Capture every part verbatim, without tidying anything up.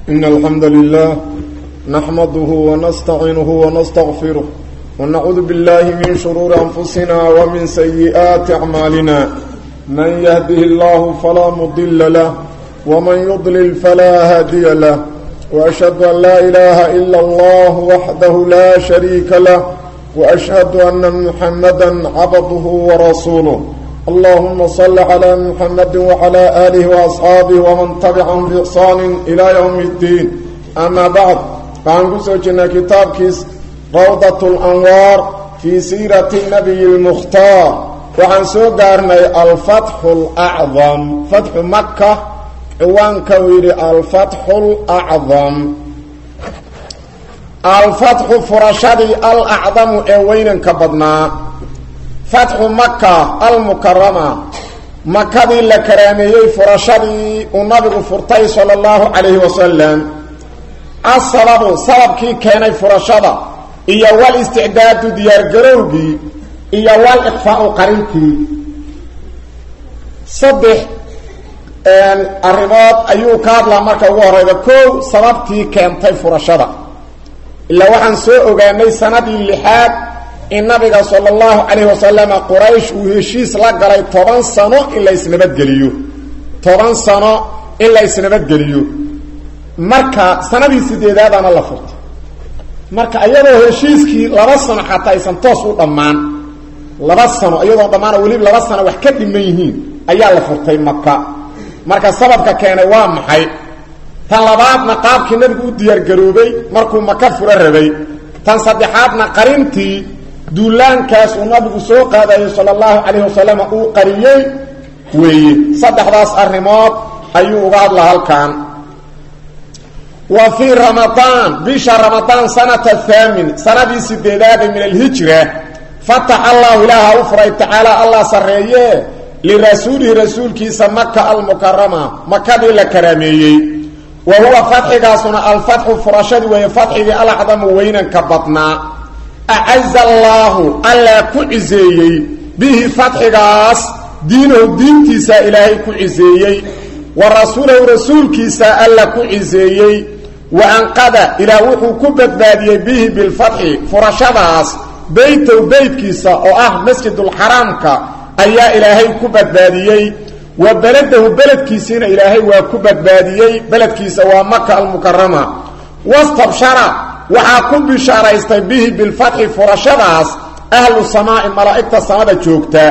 إن الحمد لله نحمده ونستعينه ونستغفره ونعوذ بالله من شرور أنفسنا ومن سيئات أعمالنا من يهده الله فلا مضل له ومن يضلل فلا هادي له وأشهد أن لا إله إلا الله وحده لا شريك له وأشهد أن محمدا عبده ورسوله اللهم صل على محمد وعلى آله وأصحابه ومن تبعهم بإحسان إلى يوم الدين أما بعد فعنقصوا جنا كتاب كيس روضة الأنوار في سيرة النبي المختار وعن سوقارنا الفتح الأعظم فتح مكة وان كوير الفتح الأعظم الفتح فرشدي الأعظم اوين كبدنا فتح مكة المكرمة مكة دي لكرامي فرشدي النبي فرطي صلى الله عليه وسلم السبب سبب كي كان فرشدا إيا والاستعداد ديار قروبي إيا والإقفاء قريبكي صدح الرباط أيو كادلا مركا وهريدا كو سبب كي كان تي فرشدا إلا وحن سوء غاني سند اللحاد النبي صلى الله عليه وسلم قريش وهشيس لقلي طبان سنة إلا يسنبت قليو طبان سنة إلا يسنبت قليو marka sanadii sideedaad aan la furtay marka ayadoo heshiiskii laba sano xataa aysan toos u dhamaan laba sano ayadoo dhamaan wali laba sano wax ka dhiman yihiin ayaa la furtay Makka marka sababka keenay waa maxay tan labaadna qaabkii nabigu u diyaar garoobay markuu Makka fura rabay tan saddexaadna qarintii duulaankaas uu nabigu soo qaaday sallallahu alayhi wasallam uu qariyay weeye saddexdaas arrimood ayuu uga hadlaa halkan وفي رمضان بشهر رمضان سنة الثامن سنة سديداد من الهجرة فتح الله لها أفرى تعالى الله سرية لرسوله رسول كيس مكة المكرمة مكة لكرامية وهو فتح قاسنا الفتح فرشد وفتح الأعظم وين كبطنا أعز الله ألا كعزي به فتح قاس دينه دين كيسا إلهي كعزي ورسوله رسول كيسا ألا كعزي وأنقذ إلى وحو كبت بادية به بالفتح فرشداس بيت وبيت كيسا وأه مسجد الحرام كا أيا إلهي كبت بادية وبلده بلد كيسين إلهي وكبت بادية بلد كيسا ومكة المكرمة واستبشر وحاكم بشارة يستبيه بالفتح فرشداس أهل السماء ملائكة السماء جوكتا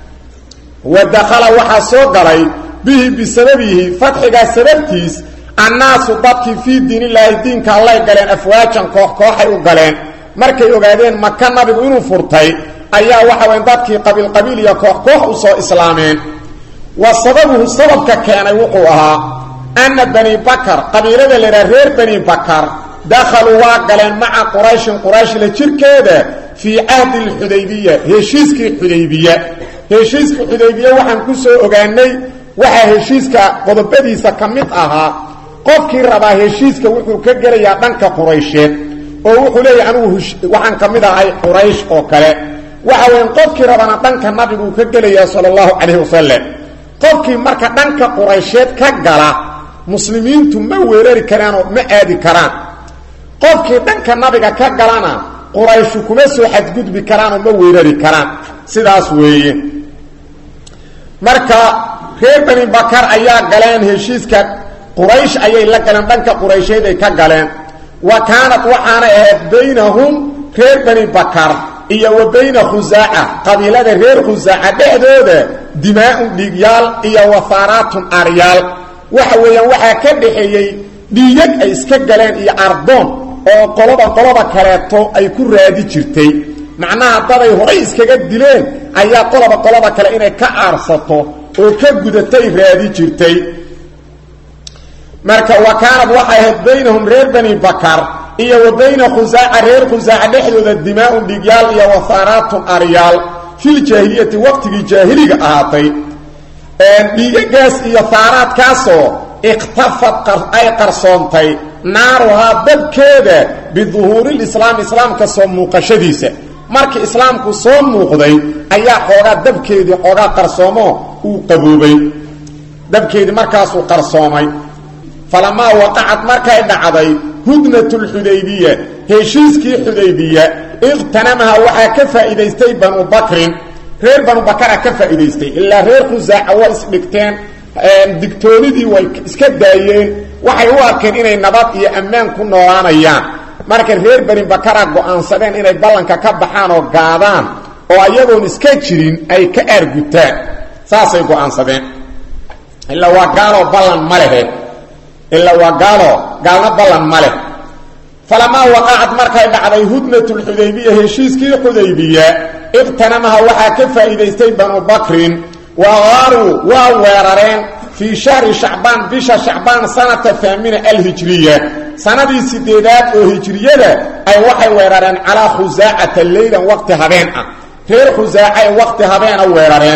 ودخل وحاسوق علي به بسببه فتح سببتيس الناس ضبطي في دين الله دين كالله قالين أفواجا كوح كوحي وقالين مركي وقالين مكان نبي إنو فرطي أيها وحوين ضبطي قبيل قبيل يا كوح كوح وصو إسلامين وصدبه السبب كان وقوها أن بني بكر قبيلة لرهير بني بكر دخلوا وقالين مع قريش قريش لتركيدة في عهد الحديبية هشيسك الحديبية هشيسك الحديبية وحن كسو وقالني وحا هشيسك قضباديسا كميت أها qofkii rabaa heshiiska wuxuu ka gelayaa dhanka quraysheed oo wuxuu leeyahay anigu waxaan kamid ahay quraysh oo kale waxa weyn qofkii rabana dhanka nabigu ka gelayaa sallallahu alayhi wasallam qofkii marka dhanka quraysheed ka gala muslimiintu ma weerari karaan oo ma aadi karaan qofkii dhanka nabiga ka galana quraysh kuma soo xadgudbi karaan oo ma weerari karaan sidaas weeye marka reer bani bakar ayaa galeen heshiiska قريش أي لكن بنك قريشي دي كقلين وكانت وحانا بينهم غير بني بكر إيا وبين خزاعة قبيلة غير خزاعة بحدودة دماء ديال إيا وفارات أريال وحويا وحا كبحيي ديك أي اسكقلين إيا أرضون oo qoloba qoloba kaleeto ay ku raadi jirtay macnaha daday hore iskaga dileen ayaa qoloba qoloba kale inay ka aarsato oo ka gudatay raadi jirtay marka wakaanad waxay baynahum reer bani bakar iyo wabayna khuzaa'a reer khuzaa'a dhexdooda dimaa dhigyal iyo wasaaraatu aryal fil jaahiliyati waqtigi jaahiliga ahaatay ee dhigagaas iyo saaraadkaasoo iqtafat ay qarsoontay naaruha dabkeeda biduhuuri islaam islaamka soo muuqashadiisa markii islaamku soo muuqday ayaa xoogaa dabkeedii xoogaa qarsoomo uu qaboobay dabkeedii markaas uu qarsoomay فلما وقعت مركا دعدي هدنة الحديبية هشيسكي حديبية اغتنمها وحا كفائديستي بنو بكر غير بنو بكر كفائديستي إلا غير خزاعة واسبكتين دكتوريدي واسكت دايين waxay u arkeen inay nabad iyo ammaan ku noolaanayaan marka reer bani bakara go'aansadeen inay ballanka ka baxaan oo gaadaan oo ayagoon iska jirin ay ka argutaan saasay go'aansadeen illa waa gaalo ballan malehe illa waa gaalo gaalna ballan male falama waqa'at markay dhacday hudnatul hudaybiyah heshiiskii hudaybiyah iqtanamaha waxa ka faa'iideystay banu bakrin wa gharu wa weerareen في شهر شعبان بشهر شعبان سنة ثامنة الهجرية سنة سديدات الهجرية أي وحي ويرارين على خزاعة الليل وقت هبين غير خزاعة وقت هبين ويرارين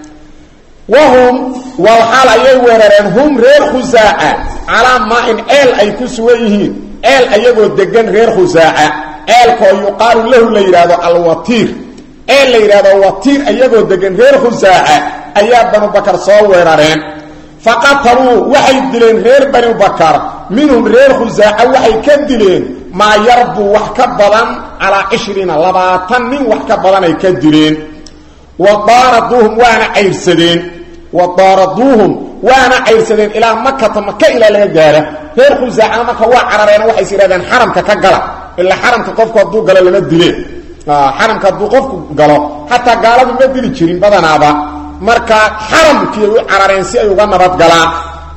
وهم والحال أي ويرارين هم غير خزاعة على ما إن آل أي كسويهين آل أي ودقن غير خزاعة آل كو يقال له ليرادو الوطير آل ليرادو الوطير أي ودقن غير خزاعة أياب بنو بكر صو ويرارين فقتلوا وحي دلين غير بني بكر منهم غير خزاعة وحي كدلين ما يربوا وحكبلا على عشرين لباطن وحكبلا يكدلين وطاردوهم وانا عيرسدين وطاردوهم وانا عيرسدين الى مكة مكة الى لغاية غير خزاعة مكة وعررين وحي سيرادين حرم ككقلا إلا حرم كقفك ودو قلا لما دلين آه حرم كدو قفك قلا حتى قالا بما دلين جيرين بدنا با marka xaramkii u carareen si ay uga nabad galaan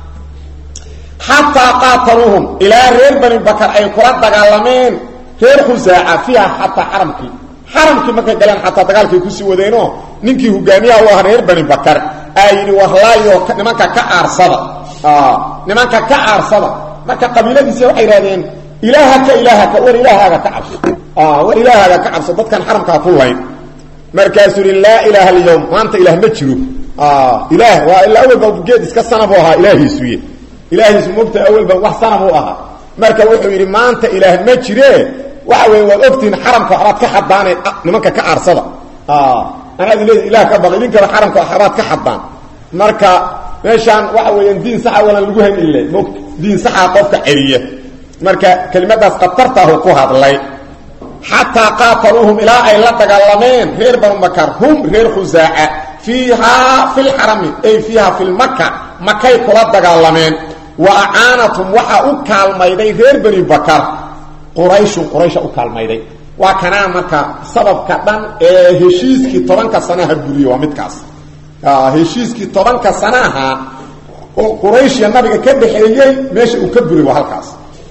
hatta qataluhum ila reer bani bakar ay kula dagaalameen reer khuzaa'a fiha hatta xaramkii xaramkii markay galeen hatta dagaalkii ku sii wadeeno ninkii hogaamiyaha waa reer bani bakar ayri wahlaayo nimanka ka aarsada ah nimanka ka aarsada marka qabiiladiisa waxay raadeen ilaahaka ilaahaka war ilaahaga ka cabso ah war ilaahaga ka cabso dadkan xaramka ku layn markaasuu la ilaaha al-yawm maanta ilaah ma jiro ah ilaah waa illa awal baa geed iska sanabo aha ilaahiisuye ilaahiisu mugta awal baa wax sanabo aha marka wuxuu yiri maanta ilaah ma jire waxa weey waa ogtiin xaramka waxaad ka xadaanay nimanka ka aarsada ah ana ilaahay ilaah ka baqay ninka xaramka waxaad ka xadaan marka meeshan waxa weeyaan diin sax wala lagu hayn ilaa mugta diin sax qofka celiya marka kelimadaas qatarta oo ku hadlay حتى قاتلوهم إلى أي لا تقلمين غير بنو بكر هم غير خزاعة فيها في الحرم أي فيها في المكة مكة كلا تقلمين وأعانتهم وحا أكال ميدي غير بني بكر قريش قريش أكال ميدي وكان مكة سبب كدن هشيز كي طبانك سنة هبوري ومتكاس هشيز كي طبانك سنة قريش ينبغي كبحيي ماشي أكبري وهالكاس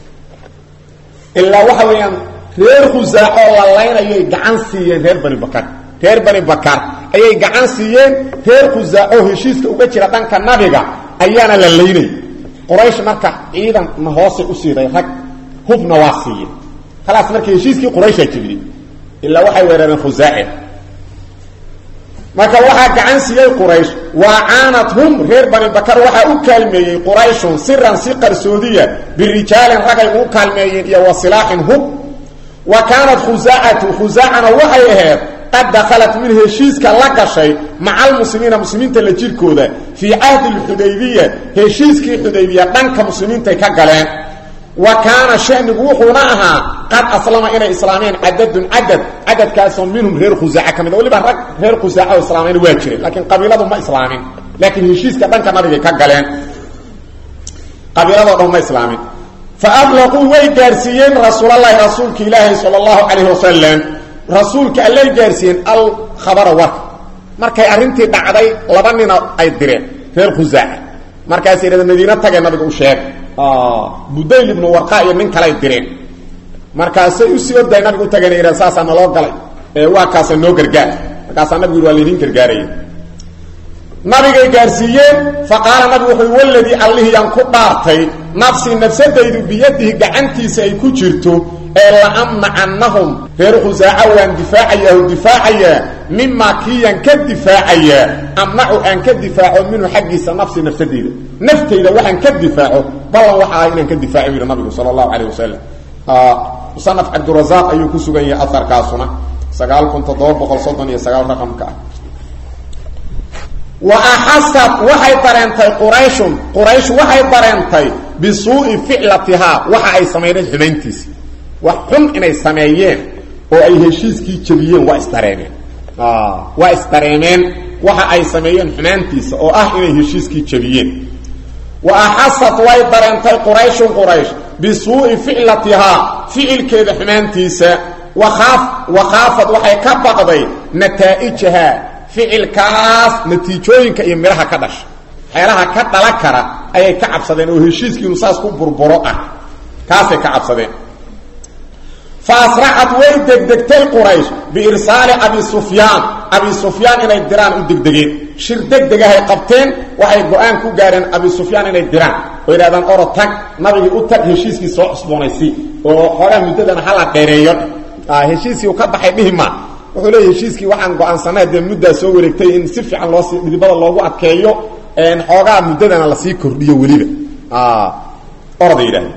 إلا وحويا reer khuzaa'a oo laynayay gacan siiyeen reer bani bakar reer bani bakar ayay gacan siiyeen reer khuzaa'a oo heshiiska uga jira dhanka nabiga ayaana la laynay quraysh marka ciidan ma hoose u siiday rag hubna waa siiyeen khalaas markii heshiiskii quraysh ay jibiyay illa waxay weerareen khuzaa'a marka waxa gacan siiyay quraysh وعانتهم غير بني بكر وحا أكالميين قريش سرا سقر سودية بالرجال رقي أكالميين وصلاح هب وكانت خزاعة خزاعة وحيها قد دخلت منه هشيسك لك شيء مع المسلمين مسلمين تلجيركودا في عهد الحديبية هشيسك الحديبية دانك مسلمين تكاقلين وكان شأن وحوناها قد أسلم إلى إسلامين عدد عدد عدد كاسم منهم غير خزاعة كما يقول لي غير خزاعة وإسلامين واجري لكن قبيلتهم ما إسلامين لكن هشيسك دانك مريك كاقلين قبيلتهم ما إسلامين فأبلغوا ويجارسيين رسول الله رسولك إلهي صلى الله عليه وسلم رسولك الله يجارسيين الخبر ورك مركي أرنتي دعدي لبننا أي الدرين غير خزاعة مركي سيرة المدينة تجي نبي أشهر آه بديل ابن ورقاء من كلا الدرين مركي سيسير دي نبي تجي نير أساسا نلوك قلي واكاس النوكر جال مركي نبي الوالدين كرجارين نبي جارسيين فقال نبي والذي الله ينقض دارتي نفسي نفسي بيده قعنتي سيكو جرتو إلا أمنع عنهم غير خزاعة وان دفاعية ودفاعية مما كيان كالدفاعية أمنعوا أن كالدفاعه منه حقيس نفسي نفسي ديده نفتي إذا وحن كالدفاعه بالله وحاين كالدفاعي من النبي صلى الله عليه وسلم آه وصنف عبد الرزاق أيكو سبين أثر كاسونا سقال كنت دور بقل صدن يسقال رقم كا وأحسب وحي طرينتي قريش قريش وحي طرينتي bisuu'i ficlatihaa waxa ay sameeyeen xumayntiisa wax xun inay sameeyeen oo ay heshiiskii jabiyeen waa isdareemeen ah waa isdareemeen waxa ay sameeyeen xumaantiisa oo ah inay heshiiskii jabiyeen wa ahasat way darantay quraysh quraysh bisuu'i ficlatihaa ficilkeeda xumaantiisa wa khaaf wa khaafad waxay ka baqday nataa'ijaha ficilkaas natiijooyinka iyo miraha ka dhashay xeelaha ka dhala kara ayay ka cabsadeen oo heshiiskii inuu saas ku burburo ah kaasay ka cabsadeen faasra'at way degdegtay quraysh biirsaali abi sufyaan abi sufyaan inay diraan u degdegeen shir degdegahay qabteen waxay go'aan ku gaareen abi sufyaan inay diraan oo yiraahdaan oro tag nabigi u tag heshiiskii soo cusboonaysi oo hore muddadan hala dheereeyo ah heshiiskii ka baxay dhihima wuxuu leeyahay heshiiskii waxaan go'aansanay de mudda soo wareegtay in si fiican loo sii dibada loogu adkeeyo een xoogaa muddadana la sii kordhiyo waliba ah orada yiraahdo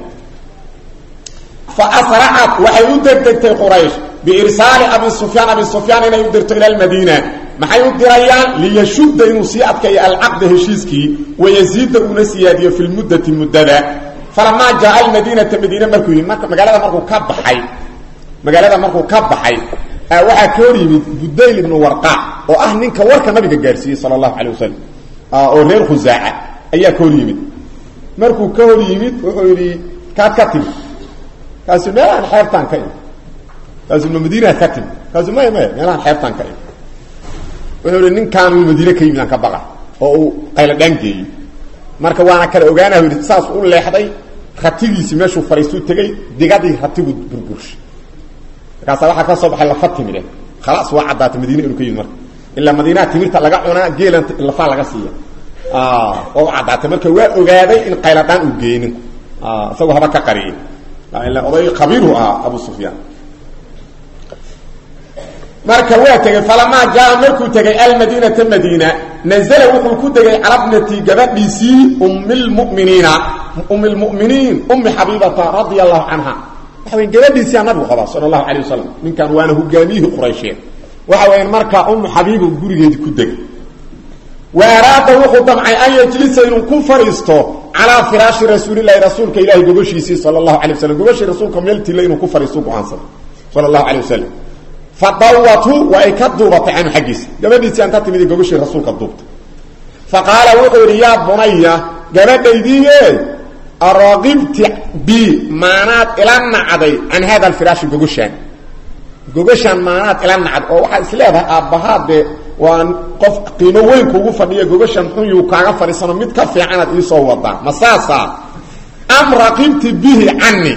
fa asra'at wa ayudabtay quraish bi irsal abi sufyan abi sufyan ila yudirtu ila al-madina maxay u dirayaan li yashudda inuu sii adkeeyo al-aqd heshiiskii wa yazid una siyadiyo fil muddati muddada falama jaa al-madinata madina markuu yimid magaalada markuu ka baxay magaalada markuu ka baxay waxa ka hor yimid Budayl ibn Warqa oo ah ninka warka nabiga gaarsiiyay sallallahu alayhi wasallam oo reer Khuzaa'a ayaa ka hor yimid markuu ka hor yimid wuxuu yiri kaad ka timi kaas meelaan xeertan ka kaas Madiina ka timi kaas ma ma meelaan xeertan ka wuxuu yiri ninkan Madiina ka yimid ka baqa oo uu qayla dhangeeyay marka waana kala ogaanaa yiri saas u leexday khatigiisi meeshuu fariisto tagay digadii khatigu burbursh kaas waxa ka soo baxay la fatimire خلاص waa cadaatay Madiina inuu ka yimid marka illa Madiina timirta laga cunaa geelan la faa laga siiyo ah oo cadaatay marka waa ogaaday in qayladaan u geeynin ah asagoo haba ka qariyay illa oday khabiir ah Abu Sufyan marka waa tagay falama jaa markuu tagay al-Madina Madina nazala wuxuu ku tagay alabnati gabadhiisi ummul mu'minina ummul mu'minin ummi habibata radiyallahu anha waxay gabadhiisi nabiga qaba sallallahu alayhi wasallam ninkan waana hogaamiyihii quraysheed waxa weyn marka ummu habibu gurigeedii ku degay waaraada wuxuu damcay ay yajlisa inuu ku fariisto ala firaashi rasuulillahi rasuulka ilaahi gobashiisi sallallahu alayhi wasallam gobashi rasuulka meeltii inuu ku fariisto go'aansan sallallahu alayhi wasallam fadawatu wa ikadubata an hajis gabadhiisi anta timid gobashi rasuulka duubta faqala wuxuu ya bunayya gabadhaydiye araqibti bi maanat ila nacday an hada alfirash gogoshan gogoshan maanat ila nacd oo waxa isleedahay aabahade waan qof qiimo weyn kugu fadhiyo gogoshan xun yu kaaga fariisano mid ka fiican aad ii soo wadaa masaasa am raqibti bihi anni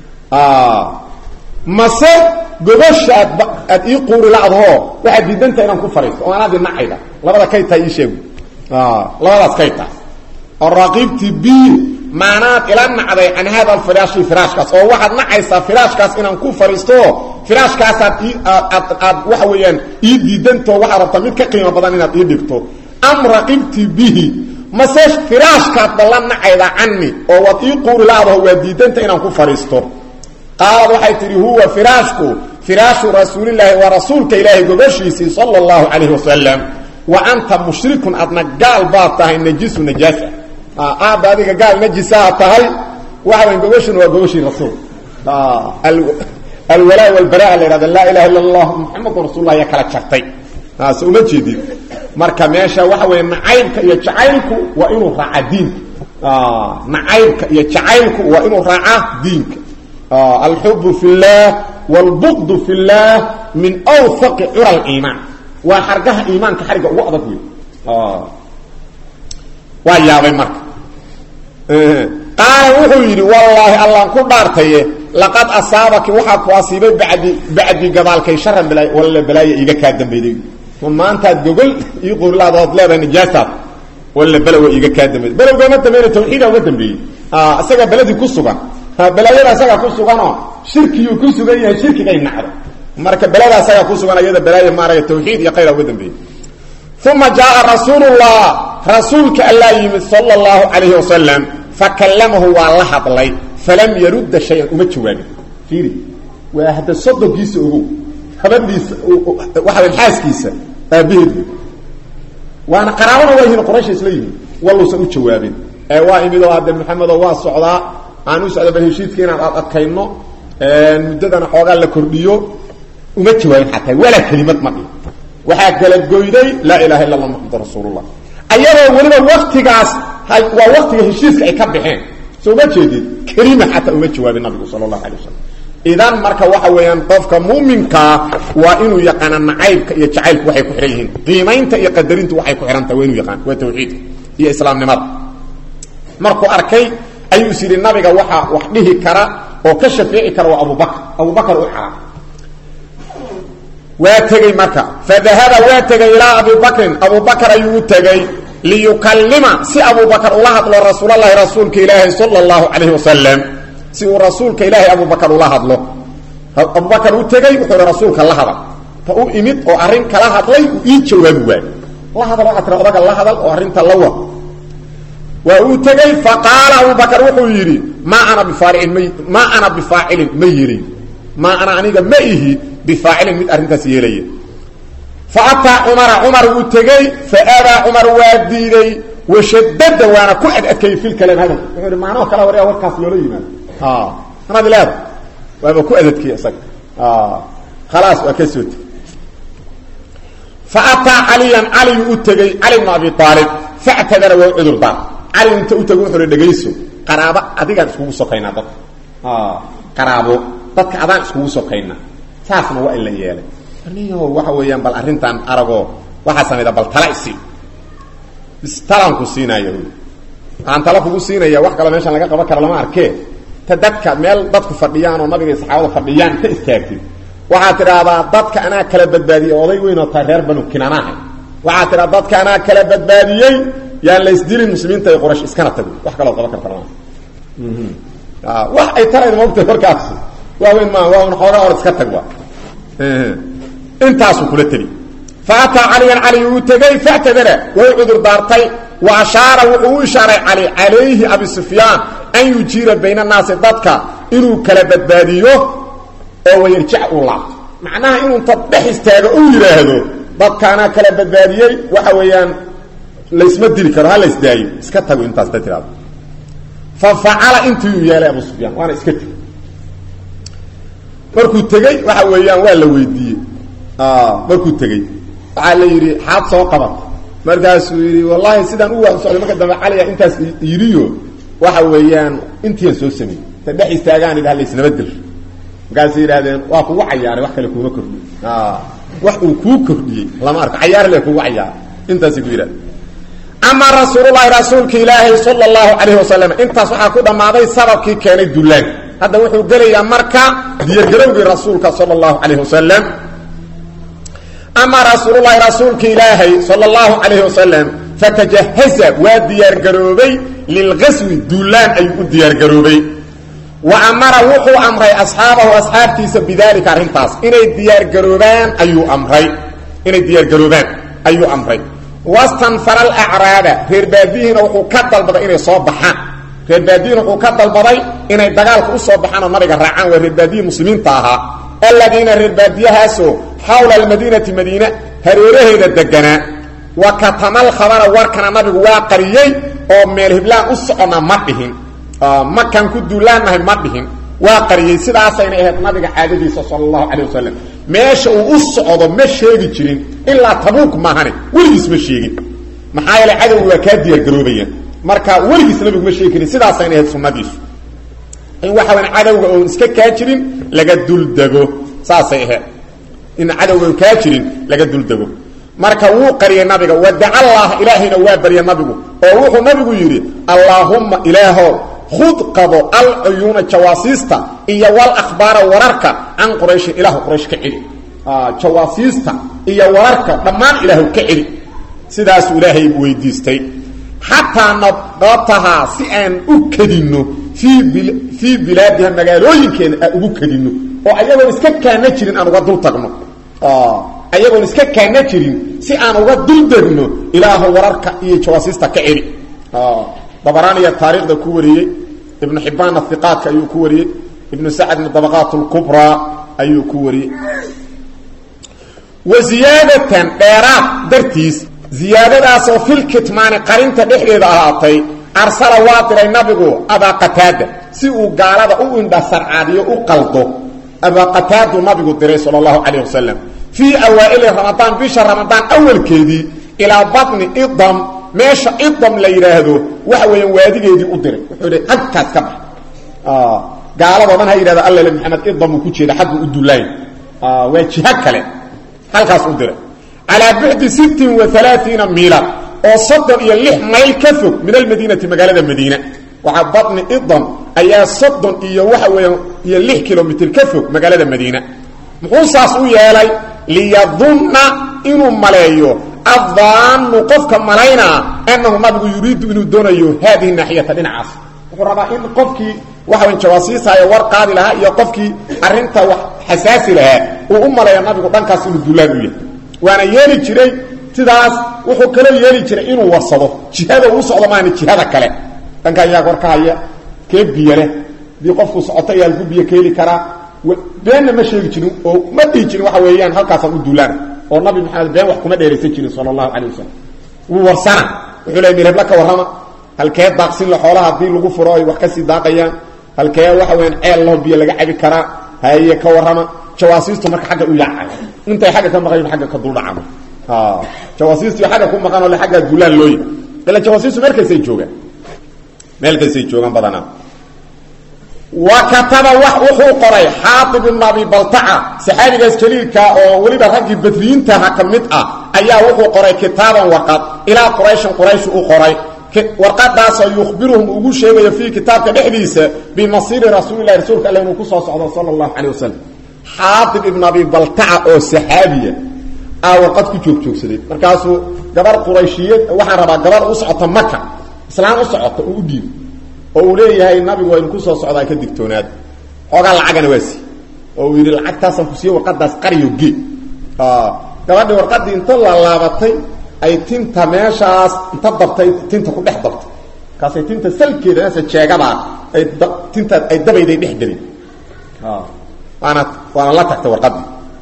ah masa gogoshaad aad ii quuri laadho waxa diidanta inaan ku fariisto oo anaad nacayda labada kayta ii sheeg ah labadaas kayta araqibti bi maanaad ila nacday an hada alfiraashi firaashkaas oo waxaad nacaysaa firaashkaas inaan ku fariisto firaashkaas aad waxa weeyaan ii diidanto waxa rabta mid ka qiimo badan inaad ii dhigto amra qibti bihi masash firaashkaas balan nacayda anni oo wad ii quuri laado waa diidanta inaan ku fariisto qaal waxay tiri huwa firaashku firaashu rasuulillahi wa rasuulka ilaahi gobashiisi sallallahu alayhi wasallam wa anta mushrikun adna gaal baatahay najisu najasa ah baadiga gaal najisa tahay waxa weyn gobashin waa gobashi rasuul ah al wala wal baraa la ilaha illa allah muhammadur rasulullah ya kala jartay ah soo ma jeedid marka meesha waxa weyn nacaybka iyo jacaylku waa inuu raaca diinka ah nacaybka iyo jacaylku waa inuu raaca diinka ah al hubbu fillah wal bughd fillah min awthaq ura al iman wa hargaha iimaanka xariga ugu adag weey ah waa yaabay marka qaal wuxuu yiri wallahi allah ku dhaartaye laqad asaabaki waxa ku asiibay bacdi bacdi gadaalkay sharan bilay wala balay iga ka dambeeyay maanta gogol ii qurladood leedahay nijaasa wala balaw iga ka dambeeyay balawga ma dambeeyay tawxiid uga dambeeyay ah asaga baladi ku sugan ha balayada asaga ku sugan oo shirkiyu ku sugan yahay shirkiga ay nacdo marka balada asaga ku sugan ayada balay maaray tawxiid iyo qeyr uga dambeeyay thumma jaa rasuulullah rasuulka allah yimid sallallahu alayhi wasallam fakallamahu wa la hadlay falam yurd shay'an uma jawaab fiiri waa hada sadqiisa ugu habadiisa waxa xaaskiisa aabid waana qaraabada wayhin quraysh islaayeen wallo soo jawaabin ee waa imido hadda maxamed oo waa socdaa aan u socdo heshiiska inaan adkayno ee muddadana xoogaa la kordhiyo uma jawaabin xataa wala kelimad ma dhihin waxaa kala goyday laa ilaaha illa allah muxammadur rasuulullah ayadoo weliba waqtigaas waa waqtiga heshiiska ay ka baxeen soo ma jeedid kelima xataa uma jawaabin nabigu sallallahu alayhi wasallam idan marka waxa weeyaan qofka muuminka waa inuu yaqaan nacaybka iyo jacaylku waxay ku xiran yihiin qiimaynta iyo qadarintu waxay ku xiran tahay inuu yaqaan waa tawxiidka iyo islaamnimada markuu arkay ayuu siri nabiga waxa wax dhihi kara oo ka shafeeci kara waa Abu Bakr Abu Bakr uu xaraa waa tagay marka fadahaba waa tagay ila Abu Bakr Abu Bakr ayuu tagay liyukallima si Abu Bakr ula hadlo rasuulullaahi rasuulka ilaahi sallallahu alayhi wasallam si uu rasuulka ilaahi Abu Bakr ula hadlo Abu Bakr uu tagay wuxuu rasuulka la hadal ta uu imid oo arin kala hadlay uu ii jawaabi waay la hadal atra odaga la hadal oo arinta la wad waa uu tagay faqala Abu Bakr wuxuu yiri ma ana bifaa'ilin ma ana bifaa'ilin ma yiri ma ana aniga ma ihi bifaa'ilin mid arintaas yeelay فأتى عمر عمر وتجي فأبى عمر واديدي وشدد وانا كعد أكي في الكلام هذا يقول معناه كلا وريا وركاس لولينا اه انا بلاد وابى كعد أكي أسك اه خلاص وكسوت فأتى عليا علي وتجي علي بن أبي طالب فاعتذر وعذر ضار علي انت وتجي وحر دغيسو قرابه اديga isku soqayna dad اه qaraabo dadka adaan isku soqayna saasna waa in la yeelay aniyo waxa weeyaan bal arintan arago waxa sameeyay bal talaasi istalan ku siinayo aan tala ku siinaya wax kale meeshan laga qaban karo lama arkee tadadka meel dadku fadhiyaan oo nabiga saxaabada fadhiyaan ka istaagtay waxa tiraahdaa dadka ana kala badbaadiyay oday weyn oo tareer banu kinanaha waxa tiraahdaa dadka ana kala badbaadiyay yaa la isdilin muslimiinta ay qurash iskana tago wax kale oo qaban kartaa mhm ah wax ay taray moogtay warkaas waa weyn ma waa xoolo oo iska tagwa ee intaas kula tiri faata ali ali utagay fa'tadara wa udur dartay wa ashara wa ushara ali alayhi abi sufyan an yujira bayna nas dadka inuu kala badbaadiyo oo wayirjac u la macnaha inuu tadbix istaago oo yiraahdo dadkana kala badbaadiyay waxa weeyaan la isma diri karo hal isdaayo iska tago intaas dadiraad fa fa'ala intu yeelay abu sufyan waana iska tiri markuu tagay waxa weeyaan waa la weydiiyay ah markuu tagay waxa la yiri xaad soo qabat markaas uu yiri wallahi sidaan u waan socday marka dambe cali intaas yiriyo waxa weeyaan intii soo sameeyay tadix istaagaan ila isna bedel markaas yiraahdeen waa kugu cayaaray wax kale kuma kordhiyo ah wax uu ku kordhiyay lama arko cayaar le kugu cayaar intaas ku yiraahdo ama rasuulullaahi rasuulka ilaahi sallallahu alayhi wasallam intaas waxa ku dhamaaday sababkii keenay dulaan hada wuxuu galayaa marka diyaar garowgii rasuulka sallallahu alayhi wasallam أما رسول الله رسولك إلهي صلى الله عليه وسلم فتجهز وديار قروبي للغزو دولان أي ديار قروبي وأمر وحو أمري أصحابه وأصحابتي بذلك أرهنتاس إني ديار قروبان أي أمري إني ديار قروبان أي أمري واستنفر الأعراب ريرباديهن وحو كدل بدا إني صوبحان ريرباديهن وحو كدل بدا إني دقالك أصوبحان ونرق الرعان وريرباديه مسلمين طاها الذين ريرباديها سو حول المدينة مدينة هريره الدقناء وكتم الخبر واركنا نبي واقريي او ميلهبلان اسعنا مدهن مكان كدولان نهي مدهن واقريي سداسين اهد نبي عاددي صلى الله عليه وسلم ماشي او اسعدو ما شيغي جيرين الا تبوك ما هني وليس ما شيغي maxaa yeelay cadow waa ka diyaar garoobaya marka waligiis nabigu ma sheekay sidaasayna ahayd sunnadiisu in waxa weyn cadowga oo iska ka jirin laga dul dago saasay ahayd in cadowga ka jirin laga dul dago marka wuu qariyay nabiga wada allah ilaahina waa bariya nabigu oo wuxuu nabigu yiri allahumma ilaahu khud qabo al uyuna jawasista iyo wal akhbara wararka an quraysh ilaahu quraysh ka cili ah jawasista iyo wararka dhamaan ilaahu ka cili sidaas ilaahay weydiistay hatta nabataha si aan u kadino fi fi bilaadha magaalooyinkeena ugu kadino oo ayagoo iska kaana jirin aan uga dul tagno ah ayagoo iska kaana jirin si aan uga dul degno ilaahu wararka iyo jawasista ka cili ah dabarani ya taariikhda ku wariyay ibn hibban athiqat ayuu ku wariyay ibn sa'd min tabaqat al-kubra ayuu ku wariyay wa ziyadatan dheeraad dartiis زيادة سو في الكتمان قرنت دحديدا اهاتay arsala waa diray nabigu abaa qataada si uu gaalada u indhasarcaadiyo u qaldo abaa qataadu nabigu diray sala allahu calayh wasalam fii awaa'ili ramadaan bisha ramadaan awalkeedii ilaa batni idam meesha idam la yidhaahdo waxa weeyaan waadigeedii u diray wuxuu yidhi halkaas ka bax gaaladoo dhan ha yidhahda allele maxamed idam uu ku jeeda xaggu u dullayn waa jiha kale halkaas u diray calaa bucdi sittin wa alaaiina miila oo soddon iyo lix mayl ka fog min almadiinati magaalada madiina waxaa batni idam ayaa soddon iyo waxa weeyaan iyo lix kilomitr ka fog magaalada madiina muxuu saas u yeelay liyadunna inuu maleeyo addaanu qofka malaynaa annahu nabigu yuriidu inuu doonayo haadihi naaxiyata dhinacaas wuxuu rabaa in qofkii waxa weyn jawaasiisaayo war qaadi lahaa iyo qofkii arrinta wax xasaasi lahaa uu u maleeyo nabigu dhankaas inuu duulaan u yahay waana yeeli jiray sidaas wuxuu kaloo yeeli jiray inuu warsado jihada uu socdo maana jihada kale dhanka ayaa war ka haya kee biyo leh dii qofku socoto ayaa lagu biyo keeli karaa beenna ma sheegi jirin oo ma dhihi jirin waxa weeyaan halkaasaan u duulaan oo nabi maxamed been wax kuma dheeraysan jirin sala allahu calayh wasalam wuu warsana wuxuu leey mirabla ka warrama halkee daaqsin la xoolaha haddii lagu furo ay wax kasii daaqayaan halkee waxa weeyaan ceel laho biyo laga cabi karaa haye ka warrama jawaasiistu marka xagga u yaacay intay xagga ka maqayn xagga ka duldhacamo ha jawaasiistu xagga ku maqan oo le xagga duulaan looyi ila jawaasiistu meelkaysay joogaan meelkaysay joogaan badanaa وكتب وحو قري حاطب بن ابي بلتعه صحابي جليلك او وليبا رغي بدرينتا كميد اه ايا وحو قري كتابا وقد الى قريش قريش او قري ورقد داس يخبرهم ugu sheegay fi kitabka dhexdiisa bi masir rasuulillah rasuulka allah inuu ku soo socdo sallallahu alayhi wasallam حاطب بن ابي بلتعه oo saxaabiya aa waqad ku joog joogsaday markaasuu gabar qurayshiyeed waxa rabaa gabar u socota Makka islaam u socota u diib oo leeyahay nabigu waa in ku soo socdaa ka digtoonaad oga lacagana waasi oo yiri lacagtaas ku siiyo warqadaas qariyo ge ah gabadhi warqadii inta la laabatay ay tinta meeshaas inta dabtay tinta ku dhex dabtay kaasay tinta salkeeda asa jeegada ay tinta ay dabayday dhex galin ah ana waana la tagtay warqadii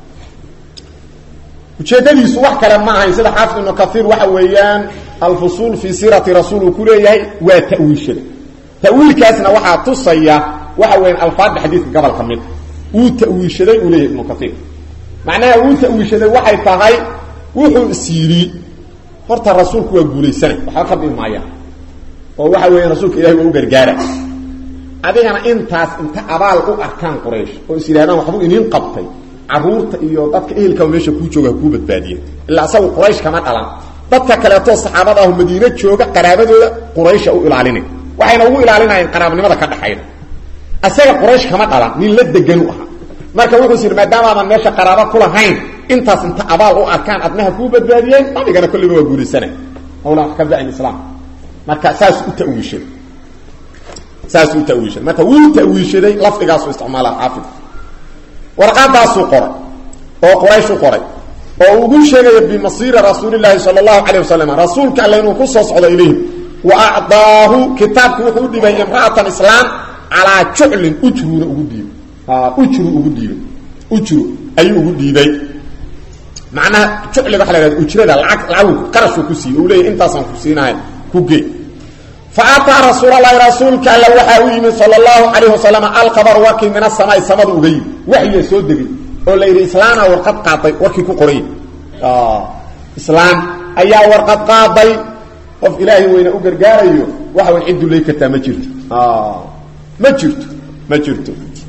ujeedadiisu wax kale ma ahayn sida xaafid ibn kathir waxa weeyaan al-fusul fi sirati rasuul kuleeyahay waa ta'wiishada تأويل كاسنا وحا تصيا وحا وين الفاظ حديث قبل كمل و تأويشدي وليه ابن كثير معناها و تأويشدي وحا يتغاي وحو سيري فرط الرسول كوا غوليسن وحا خبي مايا او وحا وين رسولك الهي و غرغاره ادينا انتاس انت ابال او اركان قريش او سيرانا وحبو انين قبطي عرورتا iyo dadka ehelka meesha ku jooga ku badbaadiyay illa asaw quraysh kama dhalan dadka kale to saxaabada oo Madiina jooga qaraabadooda quraysh u ilaalinay waxayna ugu ilaalinayeen qaraabnimada ka dhaxayna asaga quraysh kama dhalan nin la degan u aha marka wuxuu sir maadaama aan meesha qaraabo ku lahayn intaas inta abaal u arkaan adnaha ku badbaadiyeen nabigana kulliba waa guulisana awla ka baa islaam marka saas u ta'wiishay saas u ta'wiishay marka wuu ta'wiishay lafdigaas uu isticmaala xaafid warqadaas uu qoray oo quraysh uu qoray oo ugu sheegay bi masiir rasuulillaah sallallahu alayhi wasallam rasuulka allah inuu ku soo socdo ilayhi وأعطاه كتابك وحودي بي امرأة الإسلام على جعل أجرون أقوديب أجرون أقوديب أجرون أي أقوديب معناها جعل بحلال أجرون العو قرشو كسي أولي انتصان كسينا كوكي فأعطى رسول الله رسولك ألا وحاوي من صلى الله عليه وسلم القبر وكي من السماء السماء أغيب وحي سودري أولي الإسلام ورقد قاطي وكي كقري آه إسلام أيها ورقد قاطي qof ilaahi weyna u gargaarayo waxa uu cid duleey ka tama jirto ah ma jirto ma jirto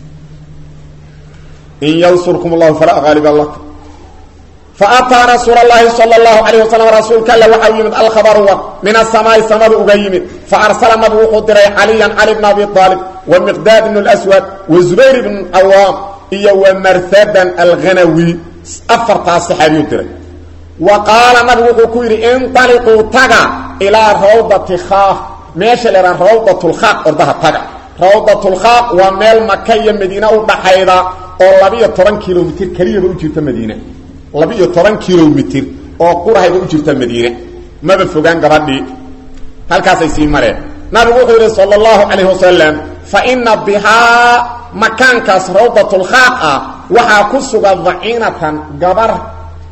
in yansurkum allah fala ghalib allah fa ata rasul allah sallallahu alayhi wasallam rasulka la waxa yimid al khabar wa min as-samaa'i samadu uga yimid fa arsala nabi wuxuu diray aliyan ali ibn abi talib wa miqdad ibn al-aswad wa zubayr ibn awam iyo wa marthadan al-ghanawi afarta sahabi diray وقال نبي كوير انطلقوا تغا الى روضه خاف ماشي الى روضه الخاف ارضها تغا روضه الخاف ومال مكه مدينه ودخايدا او لبعض وعشرين كيلومتر كليه u jirta مدينه لبعض وعشرين كيلومتر oo qurahayda u jirta مدينه ma bafogaan gabadhii halkaas ay sii mareen nabi wuxuu yiri sallallahu alayhi wasallam fa inna biha makankas rawdatul khaqa waxa ku sugan dhainatan gabar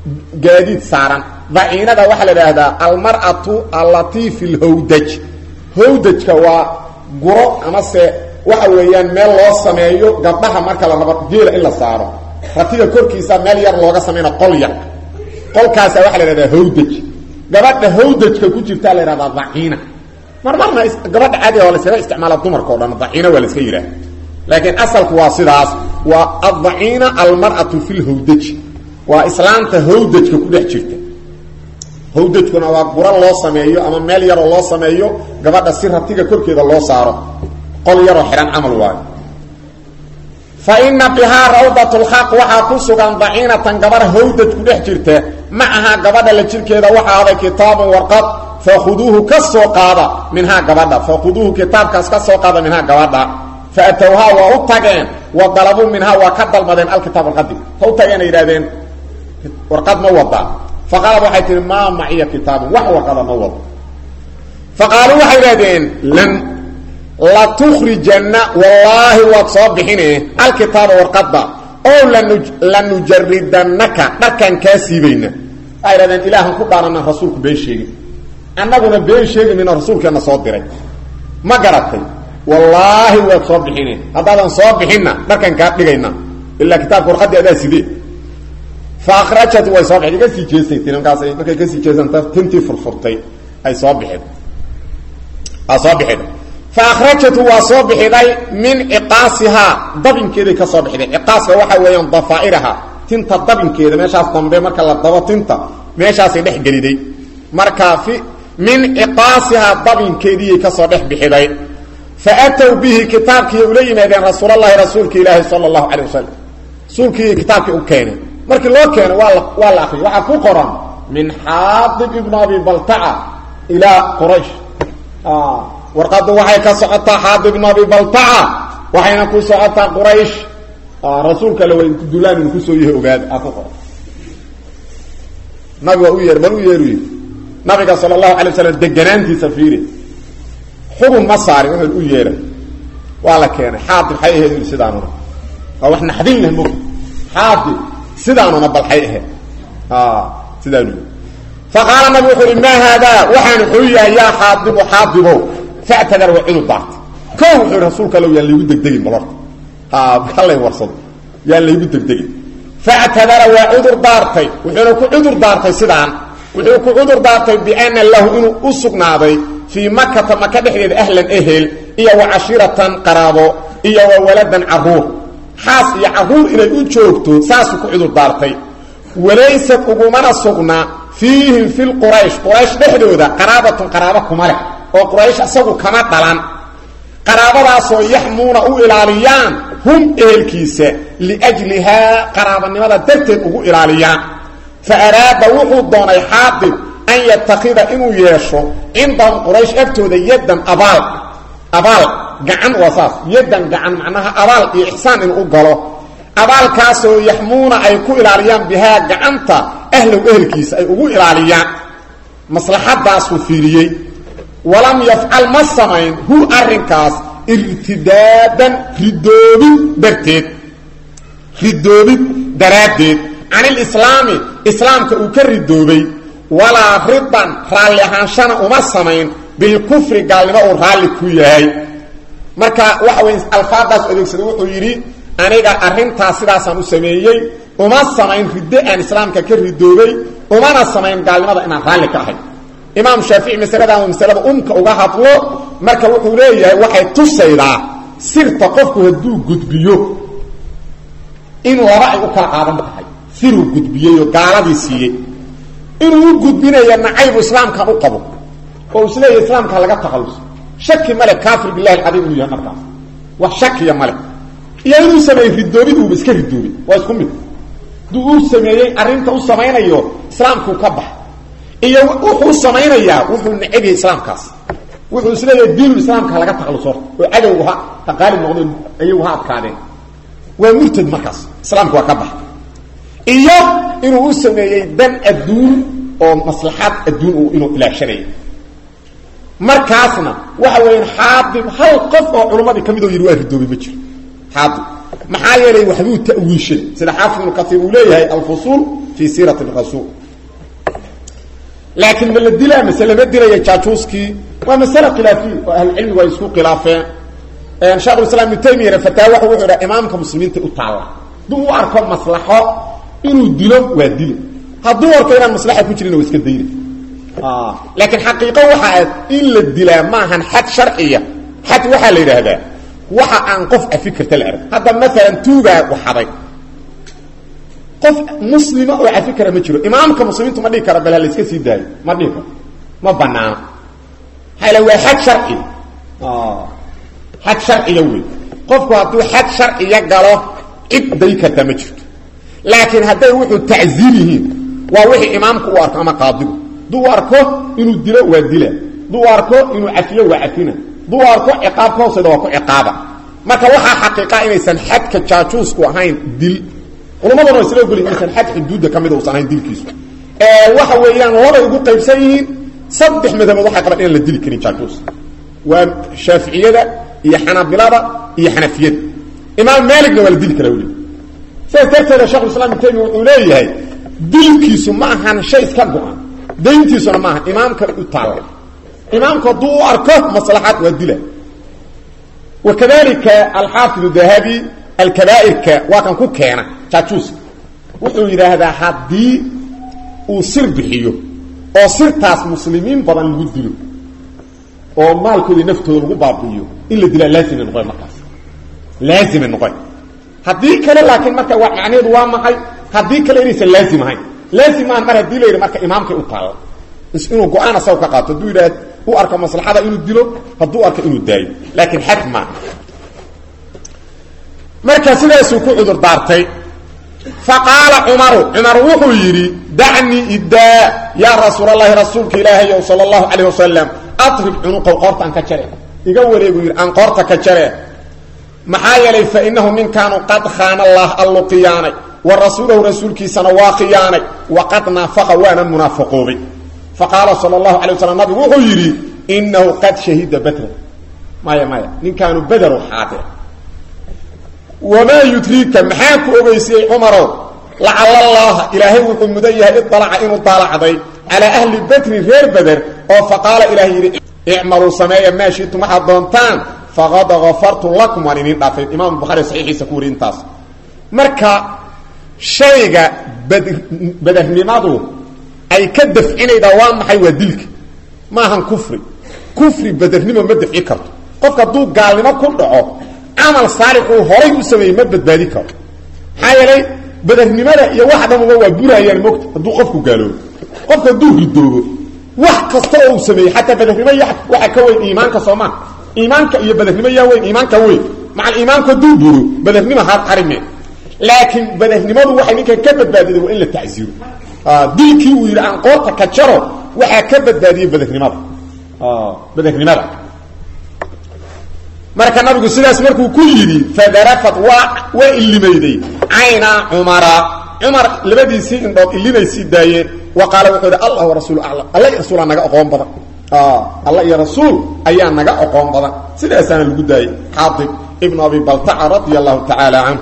gaadiid saaran dhainada waxa la yiraahdaa al mar'atu allati fil hawdaj hawdajka waa guro ama se waxa weeyaan meel loo sameeyo gabdhaha marka la rabo geela in la saaro ratiga korkiisa meel yar looga sameeyna qol yar qolkaas waxa la yiraahdaa hawdaj gabadha hawdajka ku jirta la yiraahdaa dhaciina mar marna gabadha caadi ah wala sida isticmaala dumarka oo dhan dhaciina wala iska yiraahdaa laakiin asalku waa sidaas waa adhaciina almar'atu fil hawdaj waa islaanta hawdajka ku dhex jirta hawdajkuna waa gura loo sameeyo ama meel yar oo loo sameeyo gabadha si ratiga korkeeda loo saaro qol yar oo xiran amal waa fa inna biha rawdatul haq waxa ku sugan dhaciinatan gabar hawdaj ku dhex jirta maaha gabadha la jirkeeda waxa aday kitaabun warqad فخذوه كسو قادا منها قبضا فخذوه كتاب كسو قادا منها قبضا فأتوها وأتقين وطلبوا منها وكدل مدين الكتاب القديم فأتقين إيرادين ورقد موضع فقالوا حيث ما معي كتاب وحوى قد موضع فقالوا حيثين لن لا تخرجن والله وتصابحين الكتاب ورقد أو لن نجردنك لكن كاسبين أيضا إله كبارنا رسولك بيشيك annaguna been sheegay min rasuulkeena soo diray ma garatay wallahi wa sabihina hadadan soo bixina markan ka dhigayna illa kitaabka warqadii adaa sidii fa akhrajat wa sabih iga sii jeestay tirankaas markay ka sii jeesanta tintii furfurtay ay soo bixin asabixin fa akhrajat wa sabihiday min iqasiha dabinkeeda ka soo bixiday iqaska waxa weeyaan dafaa'iraha tinta dabinkeeda meeshaas dambe marka la dabo tinta meeshaas ay dhex galiday marka fi من إقاسها ضبن كيدي كصبح بحذين فأتوا به كتابك إليه ماذا رسول الله رسولك إله صلى الله عليه وسلم رسولك كتابك أكينا مركي الله كان والله أخي وعفو قرآن من حاطب ابن أبي بلتعة إلى قريش آه. ورقد وحي كسعطة حاطب ابن أبي بلتعة وحي نكو سعطة قريش آه. رسولك لو دولان نكسو يهوغاد أفو قرآن نبي وإير من وإير نبي صلى الله عليه وسلم دجنانتي سفيري حكم مصاري وحي الأييرة ولا كان حاطب حيه سيدانونا أو احنا حدينه الموت حاطب سيدانونا بالحيه آه سيدانونا فقال النبي يقول ما هذا وحن حويا يا حاطب وحاطبه فاعتذر وعينه ضعت كون رسولك لو يلي ودك دقي ملارت آه بخلي ورصد يلي ودك دقي فاعتذر وعذر دارتي وحنو كعذر دارتي سيدان وحنو كعذر دارتي بأن الله إنه أسقناضي في مكة مكة بحديد أهلا أهل إيا وعشيرة قرابو إيا وولدا عرور حاس إيا عرور إلى الأجوكتو ساسو كعذر دارتي وليست أقومنا سقنا فيهم في القريش قريش بحدودا قرابة قرابة كمالك وقريش أسقوا كما طلان قرابة راسو يحمون أو إلاليان هم أهل كيسة لأجلها قرابة لماذا درتين أو إلاليان فأراد وحود دوني حاطب أن يتخذ إنو يشو عندهم قريش أبتودا يدا أبال أبال قعن وصاص يدا قعن معناها أبال إحسان إنو قالوا أبال كاسو يحمون أي كو إلاليان بها قعنتا أهل وأهل كيسة أي أو إلاليان مصلحة داسو فيريي ولم يفعل مصمين هو أرنكاس ارتدادا ردوبي درتيد ردوبي دراديد عن الإسلام إسلام كأوكر ردوبي ولا رضا رالي هانشانا ومصمين بالكفر قال لما رالي كوياي مركا وحوين الفارداس أدوكسدو وحويري أنيقا أرنتا سيداسا نسمييي ومصمين رداء إسلام كأكر ردوبي وما نصمين قال لما إنا رالي كاحي إمام شافعي مسألة ومسألة أمك أغاها طلو مركا وحوليه وحي تصيدا سيرتا قفكو هدو قدبيو إنو رأي أكرا قادم بحي سيرو قدبيو قالدي سيه إنو قدبينا ينعيب إسلام كان أقبو وإسلام إسلام كان لغا تخلص شك ملك كافر بالله العظيم إنو يهمكا وشك يا ملك يا إنو سمعي في الدوبي دو بسكي في الدوبي وإسكم منه دو سمعي أرنتا وسمعين أيو إسلام كو كبح iyo wuxuu sameeynaya wuxuu nicib islaamkaas wuxuu isleeyahay diin islaamka laga taqaluso oo cadawga taqaalib noqdo ayuu haadkaadeen waa murtad markaas islaamku waa ka bax iyo inuu sameeyay dan adduun oo maslaxad adduun oo inuu ilaashanay markaasna waxa weeyaan xaadib hal qof oo culimadii kamid oo yiri waa ridoobi ma jiro xaadib maxaa yeelay waxbuu ta'wiishay sida xaafid ibn kathir uu leeyahay al-fusul fi sirat ar-rasul laakiin ma la dilaa masala ma dilaya jaajuuskii waa masala khilaafiya oo ahlu cilmigu ay isku khilaafeen een sheekh islaam ibn taymiyyah fataawa wuxuu yidhi imaamka muslimiinta u taala duu arko maslaxo inuu dilo waa dilo hadduu arko inaan maslaxa ku jirin waa iska dayna ah laakiin xaqiiqo waxa in la dilaa ma ahan xad sharciya xad waxa la yiraahdaa waxa aan qof afikirta la arag hadda mesela tuuga waxaday qof muslima oo afikira ma jiro imaamka muslimiintu ma dhigi kara bal la iska sii daayo ma dhigi karo ma banaana hala waa xad sharci ah xad sharci weey qofku hadduu xad sharciya galo cid day karta ma jirto laakiin hadday wuxuu tacziir yihiin waa wixii imaamku u arko ama qaadigu duu arko inuu dilo waa dila duu arko inuu cafiyo waa cafina duu arko ciqaab hoosada waa ku ciqaaba marka waxa xaqiiqa inaysan xadka jaajuusku ahayn dil culimaduna way isla ogolin inaysan xad xuduudda kamid ah ahayn dilkiisu ee waxa weeyaan laba ugu qaybsan yihiin saddex madhabood waxa qabaan in la dili karin jaajuus waa shaafiiciyada iyo xanaabilada iyo xanafiyada imaam maaligna waa la dili karaa weli say tartada sheekh islaam ibn taymiyyah uu leeyahay dilkiisu ma ahan shay iska go'an deyntiisuna ma aha imaamka u taala imaamka duu arko maslaxat waa dila وكذلك الحافظ الذهبي الكبائر وكان كو كينا جاجوس wuxuu yiraahdaa hadii uu sir bixiyo oo sirtaas muslimiin badan lagu dilo oo maalkooda naftooda lagu baabiyo in la dila laazim noqon markaas laazim noqon hadii kale laakiin marka wax macneedu waa maxay hadii kale inaysan laazim ahayn laazim aan mar hadii leeyahay marka imaamka u taalo is inuu go'aan asaw ka qaato duu yiraahdo uu arka maslaxada inuu dilo haduu arka inuu daayo laakiin xadma marka sidaas uu ku cudur daartay فقال عمر عمر وحو يري دعني إداء يا رسول الله رسولك إلهي صلى الله عليه وسلم أطرب عنق قرطا كجره يقول يقول أن قرطا كجره محايا لي فإنه من كانوا قد خان الله اللقياني والرسوله رسولك سنواقياني وقد نافق وانا منافقوبي فقال صلى الله عليه وسلم نبي وحو يري إنه قد شهد بدر مايا مايا من كانوا بدر حاضر وما يدريك محاك أغيسي عمر لعل الله إلهي وكم مديه اطلع إنه طالع ضي على أهل بدر غير بدر فقال إلهي اعمروا سمايا ما شئتم محا الضنطان فغض غفرت لكم وانين دافين إمام البخاري صحيح سكوري انتاس مركا شيء بدر, بدر نماضو أي كدف إني دوام حيوى دلك ما هن كفري كفري بدر نمو مدف إكرت قفك الضوء قال لما كل دعوه عمل صالح وهوري وسوي ما بدبادي كار حيالي بدنمدا iyo waxda ma waa burayaan moqt haduu qofku gaalo qofka duu ridoobo wax kasto uu sameey hatta badnimada waxa ka weyn iimaanka Soomaa iimaanka iyo badnimada weyn iimaanka weyn macal iimaanka duu buru badnimada har qarime laakiin badnimadu waxay ninka ka badbaadiday waa in la tacsiiro ah dilkii uu yiraan qoorta ka jaro waxa ka badbaadiyay badnimada ah badnimada marka nabigu sidaas markuu ku yiri fadarafat wa wa illimayday ayna umara umar labadiisi indhood illinaysi daayeen wa qala wuxuu allah wa rasuul a'lam allah iyo rasuul naga aqoon badan ah allah iyo rasuul ayaa naga aqoon badan sidaas aan lagu daayay Hatib ibn Abi Balta'a radiyallahu ta'ala anhu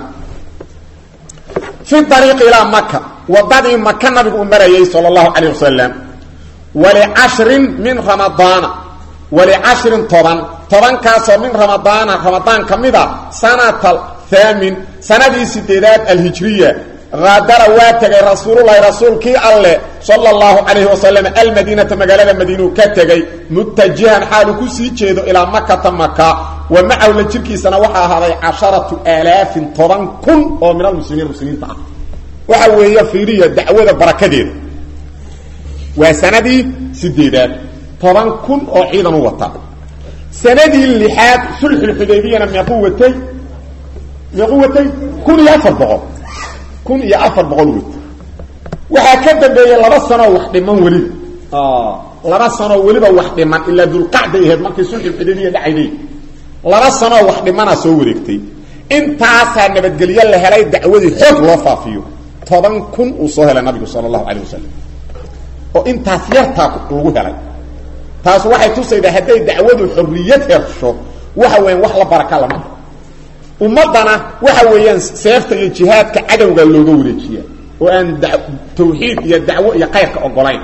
fi tariiq ila makkah wadadi makkah nabigu umarayay sallallahu alayhi wasallam wa li ashrin min ramadana wa li ashrin taban طبعا كاسو من رمضان رمضان كميدا سنة الثامن سنة سديدات الهجرية غادر واتغي رسول الله رسول كي الله صلى الله عليه وسلم المدينة مقالة المدينة كتغي متجها حاله كسي جيدو إلى مكة مكة ومعه لجركي سنة وحا هذا عشرة آلاف طبعا كن ومن المسلمين المسلمين تعالى وحاوه يفيرية دعوة بركدين وسنة سديدات طبعا كن وعيدا وطا سندي اللحاد صلح الحديبية لم يقوتي يقوتي كن يأفر بغل كن يأفر بغلوت وهكذا بي لبسنا وحد من ولد آه لبسنا ولد وحد من إلا ذو القعدة إهد مكي صلح الحديبية دعيني لبسنا وحد من أسوريكتي انت عسى أن بتقل يلا هلاي دعوذي حق لفا فيه طبعا كن أصوها لنبي صلى الله عليه وسلم وانت سيرتك وقوها لك taas waxay tusaydaa haday dacwadu xurriyad hesho waxa weyn wax la baraka lama ummadana waxa weeyaan seefta iyo jihaadka cadawga looga wareejiyaa oo aan tawxiid iyo dacwo iyo qeyrka ogolayn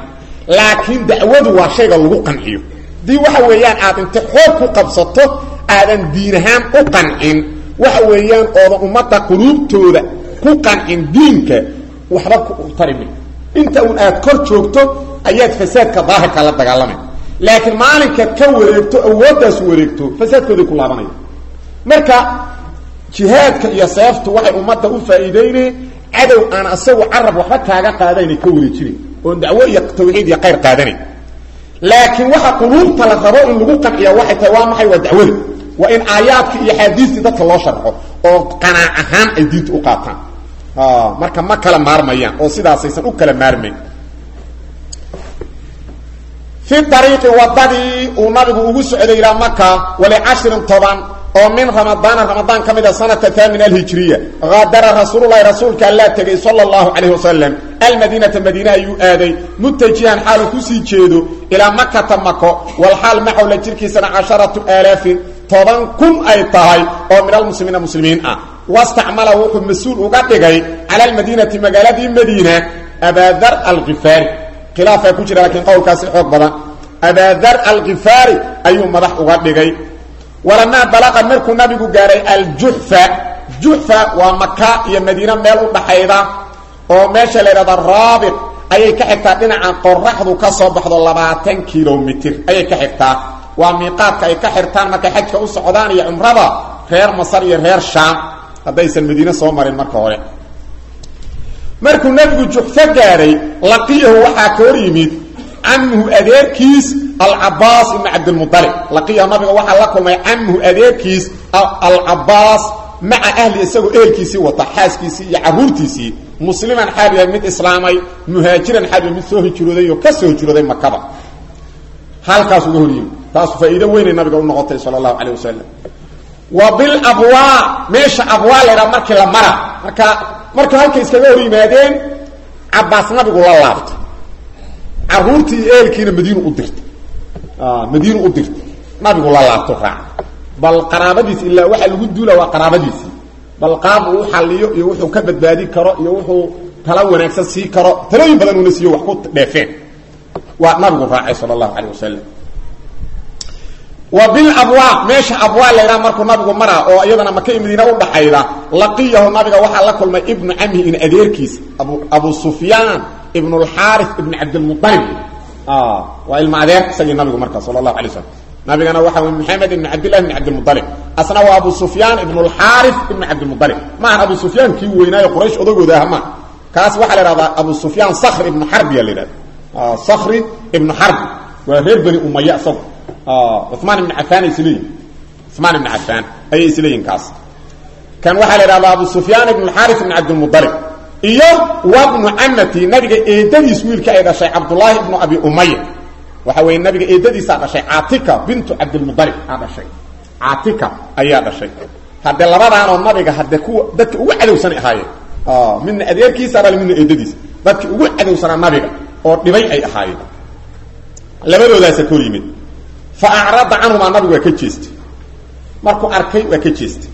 laakiin dacwadu waa shayga lagu qanciyo dii waxa weeyaan aad inta xoog ku qabsato aadan diin ahaan u qancin waxa weeyaan ooda ummadda quluubtooda ku qancin diinka waxba ku tarimi inta uu aad kor joogto ayaad fasaadka daahirka la dagaalamay laakiin maalinka ka wareegto awooddaas wareegto fasaadkooda ku laabanaya marka jihaadka iyo seeftu waxay ummadda u faa'iideynay cadow aan asagu carab waxba kaaga qaadaynay ka wareejinay oo dacwo iyo tawxiid iyo khayr qaadanay laakiin waxa quluubta la rabo in lagu qanciyo waxay tahay waa maxay waa dacwada waa in aayaadka iyo xadiiska dadka loo sharxo oo qanaac ahaan ay diinta u qaataan ah marka ma kala maarmayaan oo sidaas aysan u kala maarmay fi tariiqi wadadi uu nabigu ugu socday ila Makka wali ashrin toban oo min ramadaan ramadaan kamida sanata thamin al-hijriya qadara rasuulullaahi rasuulka allah tagay sallallahu alayhi wasallam al-madinata madina ayu aaday mutajihan xaal ku sii jeedo ila Makka tamako wal hal ma hawla jirkiisana asharatu alafin toban kun ay tahay oo min al-muslimiina muslimiin ah wastacmala wuxuu mas'uul uga dhigay ala al-madinati magaaladii Madiina Abadar al-Ghifari khilaafa ku jira laakiin qowlkaasi xoog badan Abadar al-Ghifari ayuu madax uga dhigay ولما بلغ مركو نبي غاري الجحفة جحفة ومكة يا مدينة ميل ودخايدا او ميشا ليرada رابط ayay ka xigtaa dhinaca qorraxdu ka soo baxdo labaatan kiiloomitir ayay ka xigtaa waa miiqaadka ay ka xirtaan marka xajka u socdaan iyo umrada reer Masar iyo reer Shaam hadaysan Madiina soo marin marka hore markuu nabigu Juhfa gaaray laqiyahu waxa ka hor yimid anhu adeerkiis al-Abbas ibn Abd al-Muttalib laqiya nabiga waxa la kulmay anhu adeerkiis al-Abbas ma'a ahli isagu eelkiisi wata xaaskiisi iyo caruurtiisi musliman xaaliya mid islaamay muhaajiran xaaliya mid soo hijrooday oo ka soo hijrooday Makka halkaas ugu horiyay taas faa'iido weyn nabiga u noqotay sallallahu alayhi wasallam wa bil abwa meesha abwa leera markii la mara marka marka halka iskaga hor yimaadeen Abbas nabigu la laabtay caruurtii eelkiina Madiina u dirtay ah Madiina u dirtay nabigu la laabto raac bal qaraabadiis illa waxa lagu duula waa qaraabadiisi bal qaab uu xaliyo iyo wuxuu ka badbaadi karo iyo wuxuu tala wanaagsan si karo talooyin badan uu siiyo wax ku dheefeen waa nabigu raacay sallallahu alayhi wasallam wa bil abwa meesha abwa leera markuu nabigu mara oo iyadana Makka iyo Madiina u dhaxayda laqiyahu nabiga waxa la kulmay ibnu ammi in adeerkiis abu abu Sufyaan ibn al-Harith ibn Abd al-Muttalib ah wa al-ma'dar sayyid nabigu marka sallallahu alayhi wasallam nabigana waxa Muhammad ibn Abdullah ibn Abd al-Muttalib asna wa Abu Sufyan ibn al-Harith ibn Abd al-Muttalib ma Abu Sufyan kii weynaayo Quraysh odagooda ahma kaas waxa la yiraahdaa Abu Sufyan Sakhr ibn Harb ya leeyahay ah Sakhr ibn Harb wa reer bani Umayya asag ah Uthman ibn Affan isliin Uthman ibn Affan ay isliin kaas kan waxa la yiraahdaa Abu Sufyan ibn al-Harith ibn Abd al-Muttalib iyo wabnu ammati nabiga eedadiis wiilka ay dhashay Abdullah ibn Abi Umayya waxa weey nabiga eedadiisa dhashay Atika bintu Abd al-Muttalib dhashay Atika ayaa dhashay hadda labadaan oo nabiga hadda ku dadka ugu cadowsan ahaayeen ah min adeerkiisa bal min eedadiis dadka ugu cadowsan nabiga oo dhibay ay ahaayeen labadoodaas ka yimid fa a'rada anhu ma nabiga ka jeestay markuu arkay waa ka jeestay